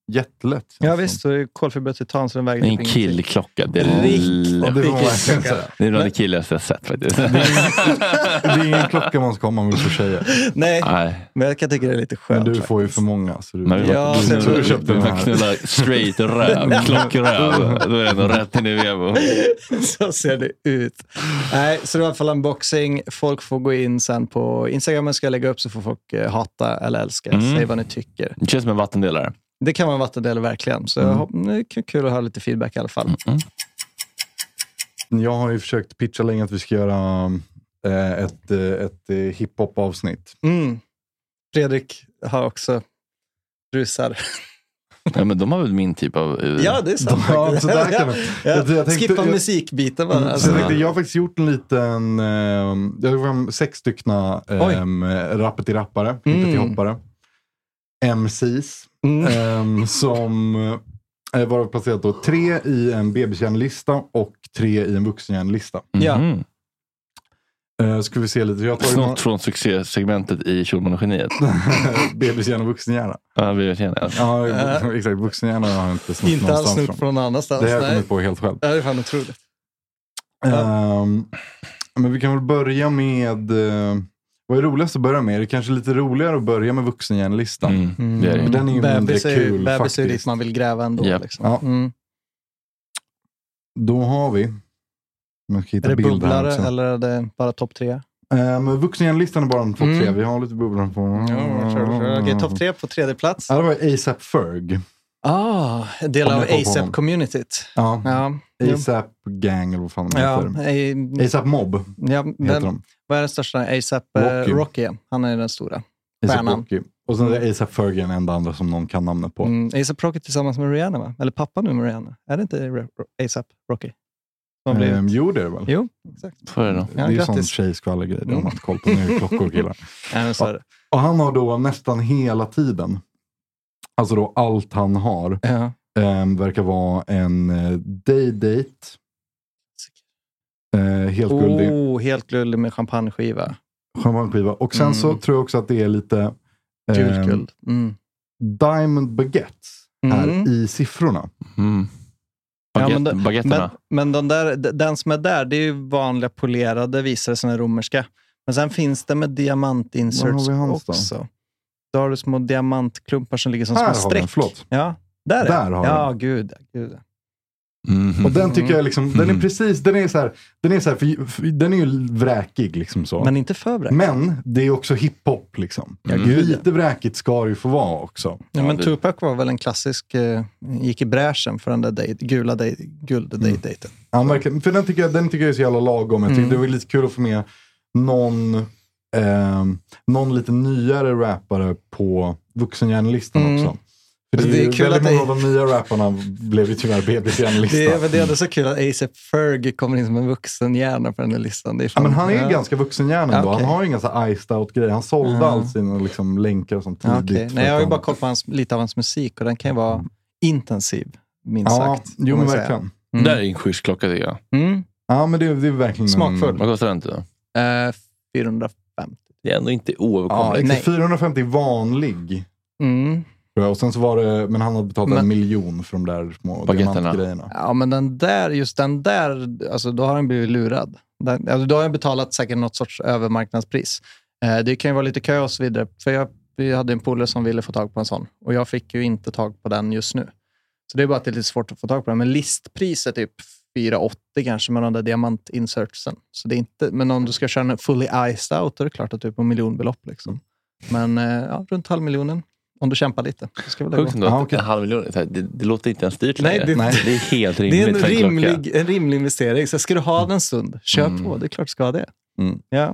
Speaker 5: jättelätt.
Speaker 3: Ja visst, så är det kolfiber titan så den väger
Speaker 4: det är en killklocka. Det är
Speaker 3: Riktigt.
Speaker 5: Ja, det får man verkligen säga.
Speaker 4: Det är nog det killigaste jag sett faktiskt.
Speaker 5: Det är, det är ingen klocka man ska komma med för tjejer.
Speaker 3: Nej,
Speaker 4: Nej.
Speaker 3: men jag kan tycka det är lite skönt.
Speaker 5: Men du får ju för många. Så du,
Speaker 4: Men vi
Speaker 3: Ja,
Speaker 4: du,
Speaker 3: så
Speaker 4: du,
Speaker 3: tror
Speaker 4: du,
Speaker 3: jag
Speaker 4: du,
Speaker 5: köpte
Speaker 4: du
Speaker 5: den
Speaker 4: får
Speaker 5: här.
Speaker 4: knulla straight röv, klockröv. Då är det nog rätt in i vevo.
Speaker 3: Så ser det ut. Nej, så det var i alla fall unboxing. Folk får gå in sen på Instagram, ska jag lägga upp så får folk eh, hata eller älska.
Speaker 4: Mm.
Speaker 3: Säg vad ni tycker.
Speaker 4: Det känns som en vattendelare.
Speaker 3: Det kan vara en vattendel verkligen. Så
Speaker 5: Mm.
Speaker 3: jag hopp, det är kul att ha lite feedback i alla fall.
Speaker 4: Mm.
Speaker 5: Jag har ju försökt pitcha länge att vi ska göra eh, ett, eh, ett eh, hiphop-avsnitt.
Speaker 3: Mm. Fredrik har också rusar.
Speaker 4: Ja, men de har väl min typ av... Uh,
Speaker 3: Ja, det är sant.
Speaker 5: Ja, så där kan man-
Speaker 3: ja.
Speaker 5: Jag- jag tänkte-
Speaker 3: Skippa
Speaker 5: jag-
Speaker 3: musikbiten bara.
Speaker 5: Mm,
Speaker 3: Alltså.
Speaker 5: så jag, tänkte, jag har faktiskt gjort en liten, eh, jag har fram sex styckna eh, rappet i rappare,
Speaker 3: Mm.
Speaker 5: hippet i hoppare, M Cs,
Speaker 3: Mm.
Speaker 5: eh, som eh, var placerat då tre i en bebishjärnlista och tre i en vuxenhjärnlista.
Speaker 3: Ja.
Speaker 4: Mhm.
Speaker 5: Eh, ska vi se lite, jag har tagit
Speaker 4: Snott från succésegmentet i Kjolman och geniet.
Speaker 5: bebishjärna och vuxenhjärna.
Speaker 4: Ja, vi vet igen.
Speaker 5: Ja, exakt, vuxenhjärna har jag inte snott
Speaker 3: Inte alls
Speaker 5: någonstans
Speaker 3: snutt
Speaker 5: från.
Speaker 3: från någon annanstans.
Speaker 5: Det har jag
Speaker 3: Nej.
Speaker 5: kommit på helt själv.
Speaker 3: Det är fan otroligt.
Speaker 5: Ehm, men vi kan väl börja med uh, vad är roligast att börja med? Det är kanske lite roligare att börja med vuxenhjärnlistan.
Speaker 4: Mm,
Speaker 3: Mm.
Speaker 4: det är det.
Speaker 5: Men den är ju mindre
Speaker 3: Bebis är,
Speaker 5: kul
Speaker 3: bebis är dit
Speaker 5: faktiskt.
Speaker 3: man vill gräva ändå.
Speaker 4: Japp.
Speaker 3: Liksom.
Speaker 5: Ja.
Speaker 3: Mm.
Speaker 5: Då har vi, man ska hitta
Speaker 3: Är det
Speaker 5: bild här
Speaker 3: bubblare
Speaker 5: också.
Speaker 3: eller är det bara topp tre?
Speaker 5: Um, vuxenhjärnlistan är bara en topp
Speaker 3: Mm.
Speaker 5: tre. Vi har lite bubblor på.
Speaker 3: Ja, kör, kör. Okej, topp tre på tredje plats.
Speaker 5: Ja, det var ASAP Ferg.
Speaker 3: Ah, en del
Speaker 5: Om
Speaker 3: av
Speaker 5: jag kollar på honom.
Speaker 3: ASAP-communityt.
Speaker 5: Ja.
Speaker 3: Ja,
Speaker 5: ASAP Gang eller vad fan de
Speaker 3: ja,
Speaker 5: heter.
Speaker 3: ej-
Speaker 5: ASAP Mob
Speaker 3: ja
Speaker 5: heter
Speaker 3: vem,
Speaker 5: de.
Speaker 3: vad är den största? ASAP eh,
Speaker 5: Rocky.
Speaker 3: Rocky. Han är den stora.
Speaker 5: ASAP
Speaker 3: Stjärnan.
Speaker 5: Rocky. Och sen är det ASAP Ferg den enda andra som någon kan namnet på.
Speaker 3: Mm, ASAP Rocky tillsammans med Rihanna, va? Eller pappa nu med Rihanna. Är det inte Ro- ASAP Rocky? Som blev-
Speaker 5: Um, jo, det är det väl.
Speaker 3: Jo, exakt.
Speaker 4: Så är det då.
Speaker 5: Det är ju
Speaker 3: grattis.
Speaker 5: sån tjejskvallergrej. Det har
Speaker 3: Mm.
Speaker 5: man inte koll på nu, klockor och killar.
Speaker 3: Ja, men så är det.
Speaker 5: Och han har då nästan hela tiden, alltså då allt han har,
Speaker 3: Ja.
Speaker 5: um, verkar vara en uh, day-date. Uh, helt guldig.
Speaker 3: Oh, helt guldig med champagneskiva.
Speaker 5: Champagneskiva. Och sen
Speaker 3: Mm.
Speaker 5: så tror jag också att det är lite
Speaker 3: Gult
Speaker 5: um,
Speaker 3: guld. Mm.
Speaker 5: Diamond Baguettes här
Speaker 3: Mm.
Speaker 5: i siffrorna.
Speaker 4: Mm.
Speaker 3: Ja,
Speaker 4: Baguette,
Speaker 3: men det-
Speaker 4: baguetterna.
Speaker 3: Men, men den, där, den som är där, det är ju vanliga polerade, visar sig som romerska. Men sen finns det med
Speaker 5: Var
Speaker 3: diamantinserts
Speaker 5: har vi hans då?
Speaker 3: också. Då har du små diamantklumpar som ligger som
Speaker 5: Här
Speaker 3: små
Speaker 5: har vi den,
Speaker 3: streck.
Speaker 5: förlåt.
Speaker 3: Ja, där,
Speaker 5: Där
Speaker 3: är
Speaker 5: har
Speaker 3: Ja,
Speaker 5: vi
Speaker 3: gud, gud.
Speaker 4: Mhm.
Speaker 5: Och den tycker jag liksom, den är
Speaker 4: Mm.
Speaker 5: precis, den är så här, den är så här, för, för, den är ju vräkig liksom så.
Speaker 3: Men inte för bräck.
Speaker 5: Men det är också hiphop liksom.
Speaker 3: Ja, gud, ja.
Speaker 5: Lite vräkigt ska det ju få vara också.
Speaker 3: Ja,
Speaker 4: Ja,
Speaker 3: men
Speaker 4: det-
Speaker 3: Tupac var väl en klassisk, eh, gick i bräschen för den där date, gula date, guld-date-daten.
Speaker 5: Ja, verkligen. För den tycker, jag, den tycker jag är så jävla lagom. Jag tycker
Speaker 3: Mm.
Speaker 5: det var lite kul att få med någon, eh, någon lite nyare rappare på vuxenhjärnlistan
Speaker 3: Mm.
Speaker 5: också. För
Speaker 3: Så
Speaker 5: det är,
Speaker 3: det är
Speaker 5: ju-
Speaker 3: kul
Speaker 5: väldigt
Speaker 3: att
Speaker 5: många
Speaker 3: det-
Speaker 5: av de nya rapparna blev ju tyvärr
Speaker 3: Det är
Speaker 5: bebishjärnlistan.
Speaker 3: väl det är så kul att ASAP Ferg kommer in som en vuxen hjärna på den här listan. Det är
Speaker 5: Ja,
Speaker 3: fan,
Speaker 5: men han är ju
Speaker 3: ja.
Speaker 5: ganska vuxenhjärna ändå.
Speaker 3: Ja, okej.
Speaker 5: Han har ju inga så här iced out grejer. Han sålde
Speaker 3: Ja.
Speaker 5: all sina liksom, länkar och sånt
Speaker 3: Ja,
Speaker 5: tidigt.
Speaker 3: okej.
Speaker 5: för
Speaker 3: Nej, jag har
Speaker 5: att
Speaker 3: ju
Speaker 5: han-
Speaker 3: bara koll på hans, lite av hans musik och den kan ju vara intensiv, minst
Speaker 5: Ja,
Speaker 3: sagt.
Speaker 5: jo
Speaker 3: får
Speaker 5: men
Speaker 3: man säga.
Speaker 5: verkligen.
Speaker 3: Mm.
Speaker 4: Det där är en schysst klocka tycker jag.
Speaker 3: Mm.
Speaker 5: Ja, men det, det är verkligen...
Speaker 3: Smakfull.
Speaker 4: Vad kostar den då?
Speaker 3: Eh, fyrahundrafemtio.
Speaker 4: Det är ändå inte
Speaker 5: Ja,
Speaker 4: oöverkomligt.
Speaker 3: Nej.
Speaker 5: exakt. fyrahundrafemtio vanlig.
Speaker 3: Mm.
Speaker 5: tror jag. Och sen så var det, men han hade betalat
Speaker 3: Men-
Speaker 5: en miljon för de där små
Speaker 4: Baguetterna.
Speaker 5: diamantgrejerna.
Speaker 3: Ja, men den där, just den där, alltså då har den blivit lurad. Den, alltså, då har jag betalat säkert något sorts övermarknadspris. Eh, det kan ju vara lite kö och så vidare. För jag, vi hade en polare som ville få tag på en sån. Och jag fick ju inte tag på den just nu. Så det är bara att det är lite svårt att få tag på den. Men listpriset är typ fyra åttio kanske med de där diamantinsertsen. Så det är inte, men om du ska köra en fully iced out, då är det klart att du är på miljonbelopp. Liksom. Men eh, ja, runt halv miljonen. Om du kämpar lite. Så ska väl det gå.
Speaker 4: Sjukt ändå,
Speaker 5: Ja, okej.
Speaker 4: en halv miljon. Det, det låter inte ens dyrt
Speaker 3: Nej,
Speaker 4: längre.
Speaker 3: det-
Speaker 4: det är helt
Speaker 3: Det
Speaker 4: rimligt
Speaker 3: är en
Speaker 4: för en klocka.
Speaker 3: rimlig, en rimlig investering. Så ska du ha den en stund, kör
Speaker 4: Mm.
Speaker 3: på. Det är klart du ska ha det.
Speaker 5: Mm.
Speaker 3: Ja.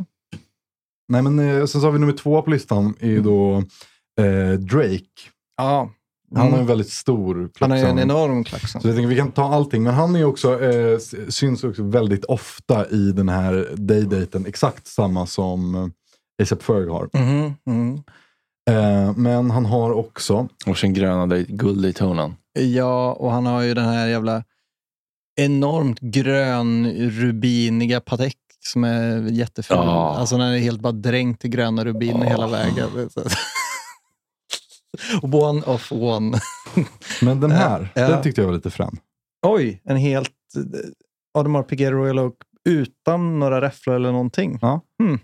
Speaker 5: Nej, men eh, sen så har vi nummer två på listan är ju då eh, Drake.
Speaker 3: Ja.
Speaker 5: Han har en väldigt stor
Speaker 3: Mm. Han har ju en
Speaker 5: klacksound.
Speaker 3: enorm klackson.
Speaker 5: Så jag tänker vi kan ta allting, men han är ju också, eh, s- syns också väldigt ofta i den här daydaten, exakt samma som eh, A$AP Ferg har.
Speaker 3: Mhm, mhm.
Speaker 5: Eh, men han har också,
Speaker 4: Och sen gröna dig- guld i tonen.
Speaker 3: Ja, och han har ju den här jävla enormt grön, rubiniga Patek som är jätteful.
Speaker 4: Ja.
Speaker 3: Alltså den är helt bara dränkt i gröna rubiner
Speaker 4: Ja.
Speaker 3: hela vägen. One of one.
Speaker 5: Men den här,
Speaker 3: ja.
Speaker 5: den tyckte jag var lite frän.
Speaker 3: Oj, en helt Audemars Piguet Royal Oak utan några räfflor eller någonting.
Speaker 5: Ja.
Speaker 3: Hmm.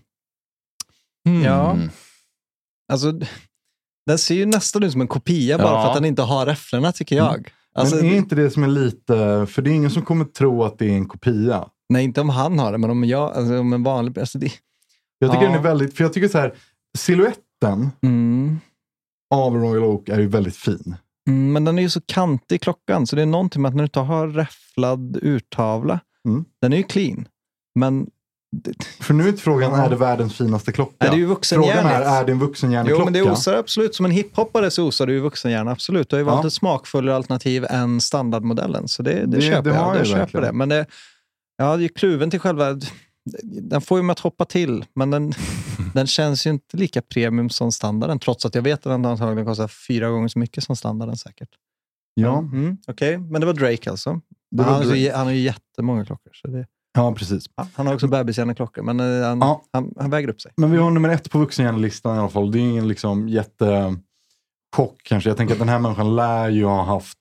Speaker 4: Mm.
Speaker 3: Ja. Alltså, den ser ju nästan ut som en kopia bara
Speaker 4: ja.
Speaker 3: för att den inte har räfflorna, tycker jag.
Speaker 5: Mm.
Speaker 3: Alltså,
Speaker 5: men är inte det som är lite... För det är ingen som kommer tro att det är en kopia.
Speaker 3: Nej, inte om han har det, men om jag... Alltså, om en vanlig... Alltså det,
Speaker 5: jag tycker
Speaker 3: ja.
Speaker 5: den är väldigt... För jag tycker så här, silhuetten
Speaker 3: mm.
Speaker 5: av Royal Oak är ju väldigt fin.
Speaker 3: Mm, men den är ju så kantig i klockan, så det är någonting med att när du inte har räfflad urtavla,
Speaker 5: mm.
Speaker 3: den är ju clean. Men...
Speaker 5: För nu är inte frågan, är det världens finaste klocka?
Speaker 3: Är det ju
Speaker 5: frågan är, är det en vuxenhjärneklocka?
Speaker 3: Jo, men det osar absolut. Som en hiphoppare så osar det ju vuxenhjärna, absolut. Du har ju valt
Speaker 5: ja.
Speaker 3: ett smakfullare alternativ än standardmodellen. Så det, det, det köper
Speaker 5: det
Speaker 3: jag.
Speaker 5: jag
Speaker 3: Det köper det. Men det, ja, det är kluven till själva... Den får ju med att hoppa till, men den, den känns ju inte lika premium som standarden. Trots att jag vet att den antagligen kostar fyra gånger så mycket som standarden säkert.
Speaker 5: Ja.
Speaker 3: Mm, Okej, okay. Men det var Drake alltså.
Speaker 5: Det var
Speaker 3: han,
Speaker 5: Drake.
Speaker 3: han har ju jättemånga klockor. Så det...
Speaker 5: Ja, precis.
Speaker 3: Ja, han har också bebishjärneklockor, men han,
Speaker 5: ja.
Speaker 3: han, han väger upp sig.
Speaker 5: Men vi har nummer ett på vuxenhjärnelistan i alla fall. Det är ingen liksom jättechock kanske. Jag tänker att den här människan lär ju ha haft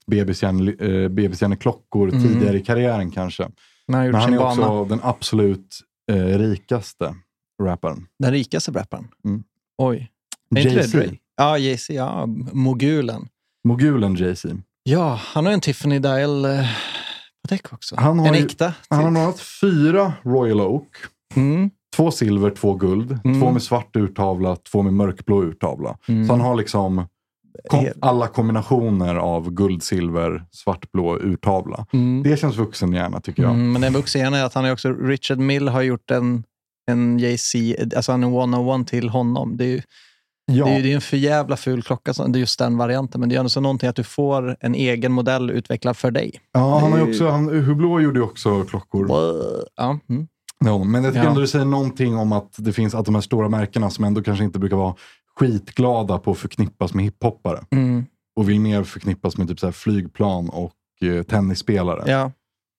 Speaker 5: bebishjärneklockor mm. tidigare i karriären kanske.
Speaker 3: Men han,
Speaker 5: men han är
Speaker 3: bana.
Speaker 5: också den absolut eh, rikaste rapparen.
Speaker 3: Den rikaste rapparen?
Speaker 5: Mm.
Speaker 3: Oj.
Speaker 5: Jay-Z.
Speaker 3: Ja, Jay-Z. Ja, mogulen.
Speaker 5: Mogulen Jay-Z.
Speaker 3: Ja, han har en Tiffany Dial eh, på däck också.
Speaker 5: Han har
Speaker 3: en
Speaker 5: ju,
Speaker 3: äkta.
Speaker 5: Han har något fyra Royal Oak.
Speaker 3: Mm.
Speaker 5: Två silver, två guld.
Speaker 3: Mm.
Speaker 5: Två med svart urtavla, två med mörkblå urtavla. Mm. Så han har liksom kom, alla kombinationer av guld, silver, svartblå urtavla. Mm. Det känns vuxen gärna tycker jag.
Speaker 3: Mm, men den vuxen gärna är att han är också... Richard Mill har gjort en, en Jay-Z, alltså en one oh one till honom. Det är ju ja. det är, det är en för jävla ful klocka, det är just den varianten. Men det är ändå så någonting att du får en egen modell utvecklad för dig.
Speaker 5: Ja, han har ju också... Han, Hublot gjorde ju också klockor.
Speaker 3: Ja, mm.
Speaker 5: Ja, men jag tycker
Speaker 3: ja.
Speaker 5: ändå det säger någonting om att det finns att de här stora märkena som ändå kanske inte brukar vara skitglada på att förknippas med hiphoppare.
Speaker 3: Mm.
Speaker 5: Och vill mer förknippas med typ så här flygplan och eh, tennisspelare.
Speaker 3: Ja.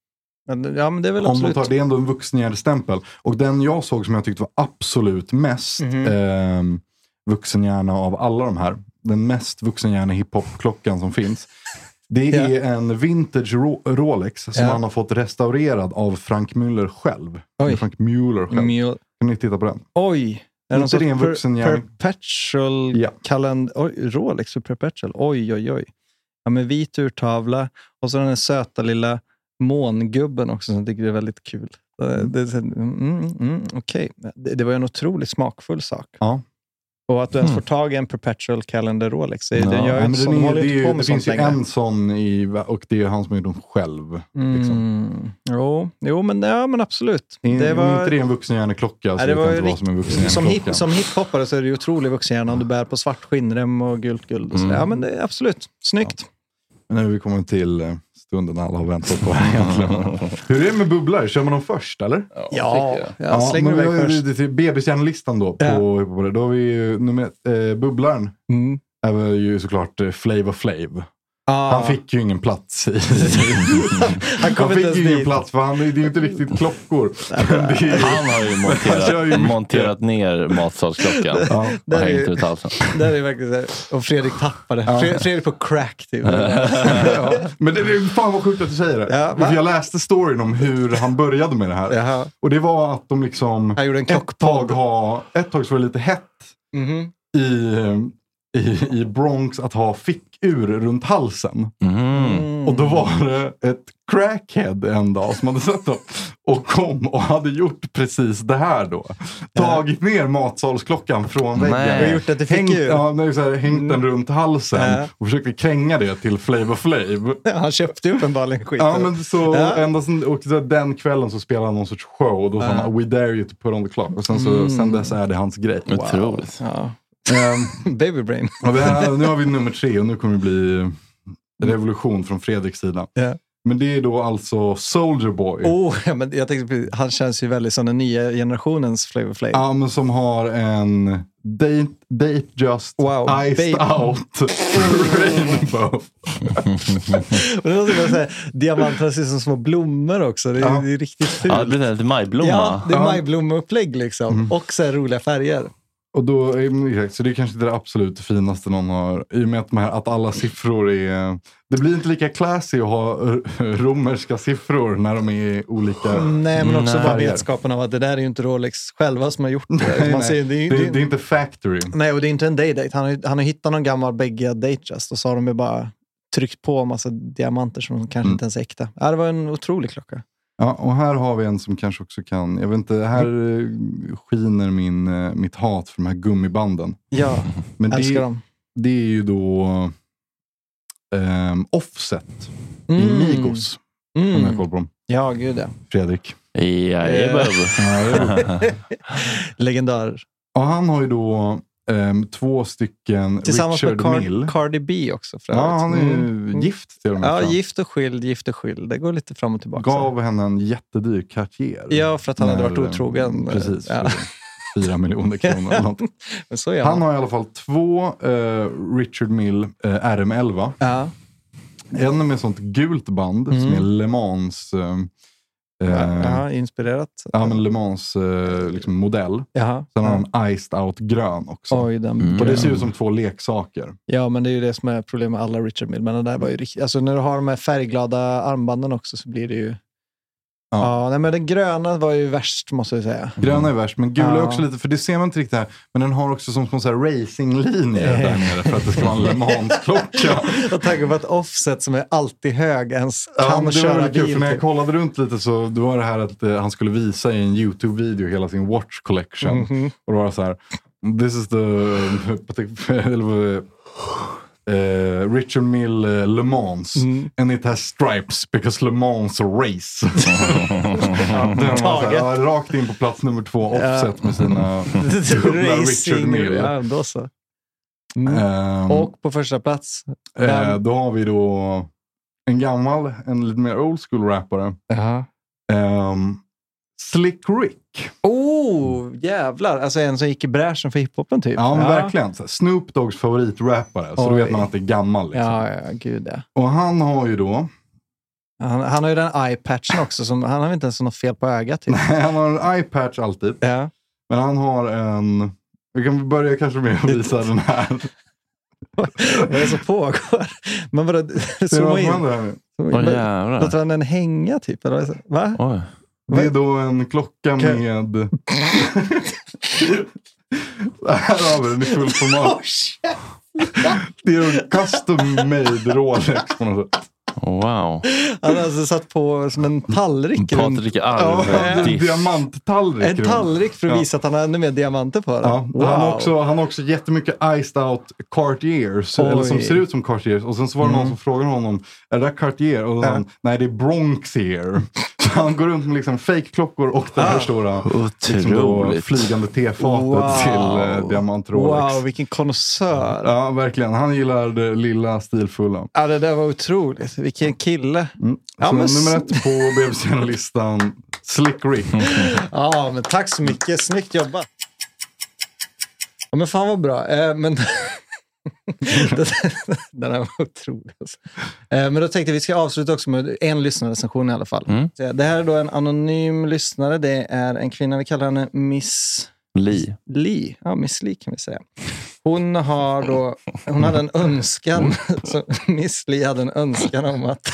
Speaker 3: Men, ja, men det är väl
Speaker 5: om
Speaker 3: absolut.
Speaker 5: Tar, det är ändå en vuxenhjärnestämpel. Och den jag såg som jag tyckte var absolut mest mm. eh, vuxenhjärna av alla de här. Den mest vuxenhjärna hiphop-klockan som finns. Det är ja. en vintage Ro- Rolex som ja. han har fått restaurerad av Frank Müller själv. Frank Müller själv. Mjö- kan ni titta på den?
Speaker 3: Oj!
Speaker 5: Är det inte en vuxenhjärna?
Speaker 3: Perpetual
Speaker 5: ja.
Speaker 3: kalend- oj, Rolex för Perpetual. Oj, oj, oj. Ja, med vit urtavla. Och så den söta lilla mångubben också som jag tycker är väldigt kul. Mm. Det, mm, mm, Okej. Okay. Det, det var en otroligt smakfull sak.
Speaker 5: Ja.
Speaker 3: Och att du ens får tag i en Perpetual Calendar Rolex. Det,
Speaker 5: ja,
Speaker 3: den gör
Speaker 5: men
Speaker 3: sån,
Speaker 5: den är,
Speaker 3: det,
Speaker 5: är,
Speaker 3: på
Speaker 5: det finns ju en sån i, och det är han som är den själv. Liksom.
Speaker 3: Mm, jo, jo men, ja, men absolut.
Speaker 5: I,
Speaker 3: det var,
Speaker 5: om inte det är en vuxenhjärneklocka så
Speaker 3: det
Speaker 5: vet jag inte
Speaker 3: rikt,
Speaker 5: vad som är vuxenhjärneklocka.
Speaker 3: Som, hip, som hiphoppare så är det ju otroligt vuxenhjärna om du bär på svart skinnrem och gult guld. Och så. Mm. Ja, men det är absolut snyggt.
Speaker 5: Ja. Nu har vi kommit till stunden alla har väntat på egentligen. Hur är det med bubblor? Kör man dem först, eller?
Speaker 3: Ja, ja, jag
Speaker 5: ja
Speaker 3: slänger iväg först.
Speaker 5: Det är bebishjärnelistan då. På, ja. på, då har vi ju nummer eh, bubblaren. Mm. Är ju såklart eh, Flavor Flav. Ah. Han fick ju ingen plats i. han han fick ju ingen dit. plats för han, det är ju inte riktigt klockor.
Speaker 4: Ju, han har ju monterat, ju monterat ner matsalsklockan ja. och hängt ut halsen.
Speaker 3: Det är verkligen så här. Och Fredrik tappade. Ja. Fredrik, Fredrik på crack typ.
Speaker 5: ja. Men det är fan vad sjukt att du säger det. Ja, för jag läste storyn om hur han började med det här. Jaha. Och det var att de liksom
Speaker 3: han gjorde en
Speaker 5: ett tag ha, ett tag så var det lite hett mm-hmm. i I, i Bronx att ha fickur runt halsen. Mm. Och då var det ett crackhead en dag som hade sett dem och kom och hade gjort precis det här då. Tagit ner matsalsklockan från väggen.
Speaker 3: Och gjort det till
Speaker 5: hängt,
Speaker 3: fickur.
Speaker 5: ja, nej, så här, hängt den runt halsen mm. och försökte kränga det till Flavor Flav.
Speaker 3: Ja, han köpte ju uppenbarligen skit.
Speaker 5: Ja, men så, ja. ända sen, och så den kvällen så spelade han någon sorts show och då sa ja. han, we dare you to put on the clock. Och sen, så, mm. sen dess är det hans grej.
Speaker 4: Wow. Otroligt.
Speaker 3: Ja. Um, Baby brain.
Speaker 5: Ja, här, nu har vi nummer tre och nu kommer det bli revolution från Fredriks sida. Yeah. Men det är då alltså Soldier Boy.
Speaker 3: Oh, ja, men jag tänkte, han känns ju väldigt som den nya generationens Flavor Flav.
Speaker 5: Ja, men som har en Date, date Just
Speaker 3: wow,
Speaker 5: Iced baby. Out Rainbow.
Speaker 3: Och det låter som att diamanterna ser som små blommor också. Det är,
Speaker 5: ja.
Speaker 3: det är riktigt fult.
Speaker 4: Ja, det blir lite majblomma.
Speaker 3: Ja, det är majblommaupplägg liksom. Mm. Och så här roliga färger.
Speaker 5: Och då, exakt, så det är kanske det absolut finaste någon har. I och med att, de här, att alla siffror är... Det blir inte lika classy att ha romerska siffror när de är olika.
Speaker 3: Nej, men också
Speaker 4: Nej.
Speaker 3: bara vetskapen av att det där är ju inte Rolex själva som har gjort det.
Speaker 5: Nej,
Speaker 3: Man
Speaker 5: nej.
Speaker 3: ser, det, är,
Speaker 5: Det,
Speaker 3: det,
Speaker 5: det är inte factory.
Speaker 3: nej, och det är inte en day-date. Han har, han har hittat någon gammal Beggia Datejust och så har de ju bara tryckt på en massa diamanter som kanske
Speaker 5: Mm.
Speaker 3: inte ens är äkta. Ja, det var en otrolig klocka.
Speaker 5: Ja, och här har vi en som kanske också kan... Jag vet inte, här eh, skiner min, eh, mitt hat för de här gummibanden.
Speaker 3: Ja,
Speaker 5: Men
Speaker 3: älskar
Speaker 5: det,
Speaker 3: dem.
Speaker 5: det är ju då ehm, Offset i
Speaker 3: Mm.
Speaker 5: Migos. Om jag har
Speaker 3: Mm.
Speaker 5: koll på dem.
Speaker 3: Ja, gud ja.
Speaker 5: Fredrik.
Speaker 4: Jajamän.
Speaker 3: Legendar.
Speaker 5: Och han har ju då ehm, två stycken
Speaker 3: Tillsammans
Speaker 5: Richard
Speaker 3: med
Speaker 5: Mill.
Speaker 3: Car- Cardi B också. För
Speaker 5: Ja, han är ju
Speaker 3: Mm.
Speaker 5: gift till och med.
Speaker 3: Ja,
Speaker 5: tror jag.
Speaker 3: gift och skild, gift och skild. Det går lite fram och tillbaka.
Speaker 5: Gav henne en jättedyr Cartier.
Speaker 3: Ja, för att han hade
Speaker 5: När,
Speaker 3: varit otrogen.
Speaker 5: Precis.
Speaker 3: Ja.
Speaker 5: för Fyra miljoner kronor. eller något.
Speaker 3: Men så gör
Speaker 5: Han
Speaker 3: man.
Speaker 5: har i alla fall två eh, Richard Mill eh, R M elva.
Speaker 3: Ja.
Speaker 5: En med sånt gult band
Speaker 3: Mm.
Speaker 5: som är Le Mans... Eh, eh,
Speaker 3: Ja, inspirerat.
Speaker 5: ja, men Le Mans eh, liksom modell.
Speaker 3: Jaha.
Speaker 5: Sen har han Iced Out grön också.
Speaker 3: Oj, den
Speaker 4: Mm.
Speaker 5: Och det ser ut som två leksaker.
Speaker 3: Ja, men det är ju det som är problemet med alla Richard Mill. Men det där var ju riktigt... Alltså när du har de här färgglada armbanden också så blir det ju... Ja,
Speaker 5: Ja.
Speaker 3: nej, men den gröna var ju värst måste jag säga.
Speaker 5: Gröna är värst, men gula är
Speaker 3: Ja.
Speaker 5: också lite, för det ser man inte riktigt här. Men den har också som små så här racinglinjer där nere för att det ska vara en Le Mans-klocka.
Speaker 3: Jag tänker på att Offset som är alltid hög ens
Speaker 5: Ja,
Speaker 3: kan
Speaker 5: men det var
Speaker 3: köra
Speaker 5: väldigt kul,
Speaker 3: bil.
Speaker 5: för när jag
Speaker 3: typ.
Speaker 5: kollade runt lite så det var det här att eh, han skulle visa i en YouTube-video hela sin watch collection.
Speaker 3: Mhm.
Speaker 5: Och det var så här, this is the eller, eh, Richard Mill eh, Le Mans
Speaker 3: Mm.
Speaker 5: and it has stripes because Le Mans race. Ja, den var så här,
Speaker 3: Taget.
Speaker 5: ja, rakt in på plats nummer två, Offset med sina dubbla Richard
Speaker 3: Racing.
Speaker 5: Mill.
Speaker 3: Ja, då så. Mm.
Speaker 5: Ehm,
Speaker 3: Och på första plats.
Speaker 5: eh,
Speaker 3: Vem?
Speaker 5: då har vi då en gammal, en lite mer old school rappare.
Speaker 3: Jaha.
Speaker 5: Ehm, Slick Rick.
Speaker 3: Oh, jävlar. Alltså en som gick i bräschen för hiphopen typ.
Speaker 5: Ja, men verkligen. Så här, Snoop Doggs favoritrappare. Så då
Speaker 3: Oj.
Speaker 5: vet man att det är gammal. Liksom.
Speaker 3: Ja, ja, gud ja.
Speaker 5: Och han har ju då...
Speaker 3: Han, han har ju den eye-patchen också. Som, han har inte ens något fel på ögat typ.
Speaker 5: Han har en eye-patch alltid.
Speaker 3: Ja.
Speaker 5: Men han har en... Vi kan börja kanske med att visa den här.
Speaker 3: Vad är det som pågår? Men vadå,
Speaker 5: Ser du
Speaker 3: zooma
Speaker 5: vad som
Speaker 3: in.
Speaker 5: händer här nu?
Speaker 3: Zooma
Speaker 4: Åh
Speaker 3: in.
Speaker 4: jävlar.
Speaker 3: Låter han den hänga typ? Eller? vad är det? Va?
Speaker 4: Oj.
Speaker 5: Det är då en klocka
Speaker 3: Okej.
Speaker 5: med... Här har vi den i full format. Det är en custom made Rolex på något sätt.
Speaker 4: Wow.
Speaker 3: Han har alltså satt på som en tallrik.
Speaker 4: Patrik
Speaker 5: Ja, en
Speaker 4: Arv.
Speaker 5: diamanttallrik.
Speaker 3: En tallrik för att
Speaker 5: Ja.
Speaker 3: visa att han har ännu mer diamanter på den.
Speaker 5: Ja,
Speaker 3: Wow.
Speaker 5: han, har också, han har också jättemycket iced out Cartiers,
Speaker 3: Oj.
Speaker 5: eller som ser ut som Cartiers. Och sen så var det någon som frågade honom, är det där Cartier? Och
Speaker 3: Ja.
Speaker 5: han, nej det är Bronxier. Så han går runt med liksom fake-klockor och det här
Speaker 3: Ah.
Speaker 5: stora liksom då,
Speaker 4: Otroligt.
Speaker 5: flygande tefatet
Speaker 3: Wow.
Speaker 5: till eh, diamant Rolex.
Speaker 3: Wow, vilken konnässör.
Speaker 5: Ja, verkligen. Han gillar det lilla stilfulla.
Speaker 3: Ja, det där var otroligt. Vilken kille.
Speaker 5: Mm.
Speaker 3: Ja,
Speaker 5: så
Speaker 3: men s-
Speaker 5: nummer ett på B B C-listan, Slick Rick.
Speaker 3: Ja, men tack så mycket. Snyggt jobbat. Ja, men fan vad bra. Eh, men den här var otrolig. Alltså. Eh, men då tänkte jag vi ska avsluta också med en lyssnarrecension i alla fall.
Speaker 4: Mm.
Speaker 3: Så det här är då en anonym lyssnare. Det är en kvinna, vi kallar henne Miss
Speaker 4: Li.
Speaker 3: Li. Ja, Miss Li kan vi säga. Hon har då, hon hade en önskan, så Miss Li hade en önskan om att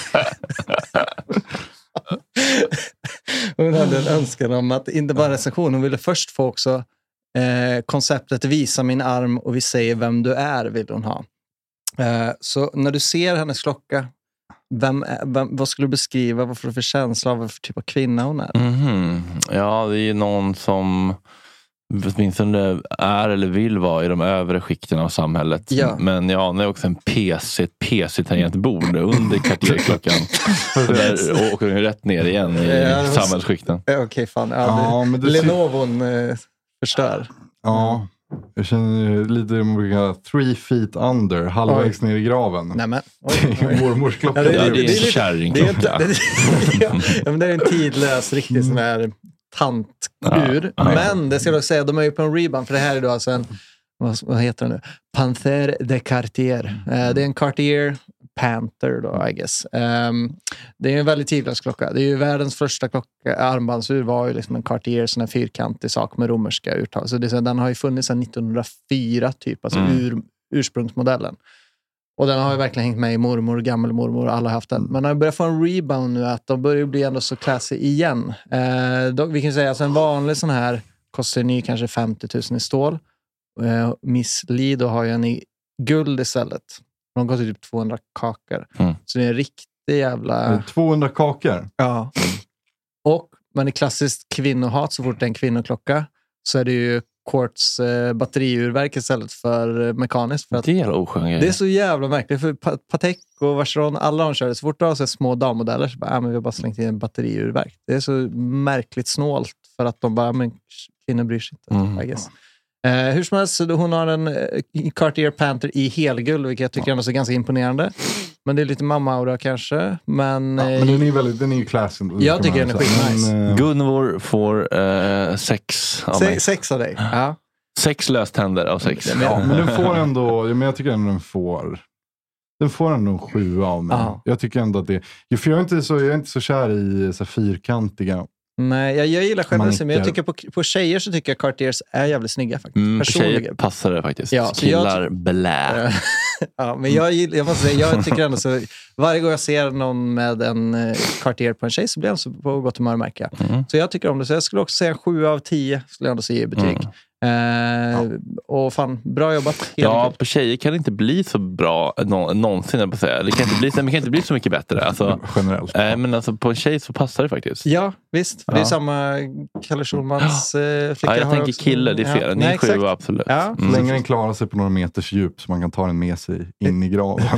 Speaker 3: hon hade en önskan om att inte bara recension, hon ville först få också eh, konceptet visa min arm och vi säger vem du är, vill hon ha. Eh, så när du ser hennes klocka, vem, är- vem, vad skulle du beskriva, vad får du för känsla av vad för typ av kvinna hon är?
Speaker 4: Mhm. Ja, det är någon som åtminstone är eller vill vara i de övre skikten av samhället.
Speaker 3: Ja.
Speaker 4: Men ja, det är också en P C, ett P C-tangentbord under Cartier-klockan. Där åker den rätt ner igen i
Speaker 3: Ja, det var-
Speaker 4: samhällsskikten.
Speaker 3: Eh, Okej, fan. Ja,
Speaker 5: Ja,
Speaker 3: det,
Speaker 5: men det ser-
Speaker 3: Lenovon eh, förstör.
Speaker 5: Ja, jag känner lite det man brukar kalla three feet under, halvvägs ner i graven.
Speaker 3: Nej, men. Oj,
Speaker 5: Det är
Speaker 3: oj.
Speaker 5: mormors klocka.
Speaker 3: Ja,
Speaker 4: Ja, det är en
Speaker 3: lite- Det är,
Speaker 4: kärringklocka.
Speaker 3: det är, ja, ja, men det är en tidlös, riktig sån här tantur.
Speaker 4: Ja.
Speaker 3: Men det ska jag säga, de är ju på en rebound, för det här är då alltså en, vad, vad heter det nu? Panthère de Cartier. Eh, det är en Cartier Panther då, I guess. Um, det är en väldigt tidlös klocka. Det är ju världens första klocka. Armbandsur var ju liksom en Cartier, sån här fyrkantig sak med romerska urtag. Så det, så den har ju funnits sedan nittonhundrafyra typ, alltså mm. ur, ursprungsmodellen. Och den har ju verkligen hängt med i mormor, gammelmormor och alla har haft den. Men när jag börjar få en rebound nu, att de börjar bli ändå så classy igen. Uh, då, vi kan säga att alltså en vanlig sån här kostar ny kanske femtio tusen i stål. Uh, Miss Lido har ju en i guld istället. De kostar typ tvåhundra kakor. Mm. Så det är en riktig jävla...
Speaker 5: tvåhundra kakor?
Speaker 3: Ja. Och man är klassiskt kvinnohat, så fort det är en kvinnoklocka så är det ju Quartz eh, batteriurverk istället för eh, mekaniskt. För att
Speaker 4: det är oskön grej.
Speaker 3: Det är så jävla märkligt. För Patek och Vacheron, alla de kör det. Så fort du har så små dammodeller så bara, ja, men vi har bara slängt in en batteriurverk. Det är så märkligt snålt för att de bara, men kvinnor bryr sig inte, mm. I guess. Eh, hur som helst, hon har en eh, Cartier Panther i helguld, vilket jag tycker ja. är ganska imponerande. Men det är lite mamma-aura kanske. Men,
Speaker 5: ja,
Speaker 3: eh,
Speaker 5: men den är väldigt, den är ju classy.
Speaker 3: Jag tycker den är skitnice.
Speaker 4: Eh, Gunvor får eh, sex av
Speaker 3: Se,
Speaker 4: mig.
Speaker 3: Sex av dig? Ja.
Speaker 4: Sex löständer av sex.
Speaker 5: Ja, men den får ändå, men jag tycker ändå den får den får ändå en sju av mig. Aha. Jag tycker ändå att det, för jag är inte så, jag är inte så kär i så fyrkantiga.
Speaker 3: Nej, jag, jag gillar själv, men jag tycker på, på tjejer så tycker jag Cartiers är jävligt snygga faktiskt.
Speaker 4: Mm, tjejer passar det faktiskt. Ja, killar jag, blä.
Speaker 3: Ja, men jag, jag måste säga, jag tycker ändå så, varje gång jag ser någon med en Cartier på en tjej så blir jag så på gott humör, märka. Mm. Så jag tycker om det. Så jag skulle också säga sju av tio skulle jag ändå säga i betyg. Mm. Eh, ja. Och fan, bra jobbat.
Speaker 4: Ja, på tjejer kan det inte bli så bra nå- någonsin, jag på säga. Det kan inte bli, det kan inte bli så mycket bättre alltså,
Speaker 5: generellt.
Speaker 4: Eh, men alltså på en tjej så passar det faktiskt.
Speaker 3: Ja, visst. Ja. Det är samma Kalle Schulmans eh, flicka.
Speaker 4: Ja, jag tänker också kille, det är fel. Ja. Ni är sju, absolut.
Speaker 3: Ja.
Speaker 5: Mm. Så länge den klarar sig på några meters djup så man kan ta den med sig in i graven.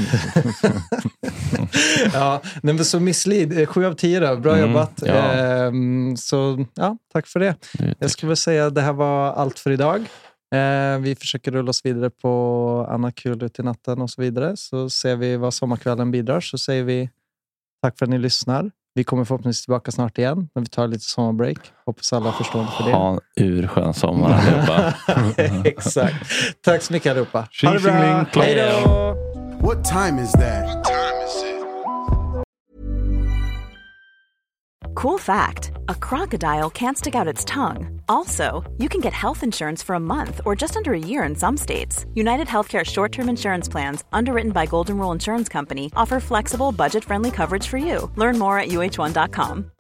Speaker 3: Ja, men så misslid. Sju av tio då. Bra mm. jobbat.
Speaker 4: Ja.
Speaker 3: Eh, så ja, tack för det. det jag skulle väl säga att det här var allt för idag. Eh, vi försöker rulla oss vidare på Anna kul ut i natten och så vidare. Så ser vi vad sommarkvällen bidrar. Så säger vi tack för att ni lyssnar. Vi kommer förhoppningsvis tillbaka snart igen när vi tar lite sommarbreak. Hoppas alla förstår för det.
Speaker 4: Ha en urskön sommar allihopa.
Speaker 3: Exakt. Tack så mycket allihopa. Ha det bra. Hej då!
Speaker 2: What time is that?
Speaker 8: Cool fact, a crocodile can't stick out its tongue. Also, you can get health insurance for a month or just under a year in some states. United Healthcare short-term insurance plans, underwritten by Golden Rule Insurance Company, offer flexible, budget-friendly coverage for you. Learn more at U H one dot com.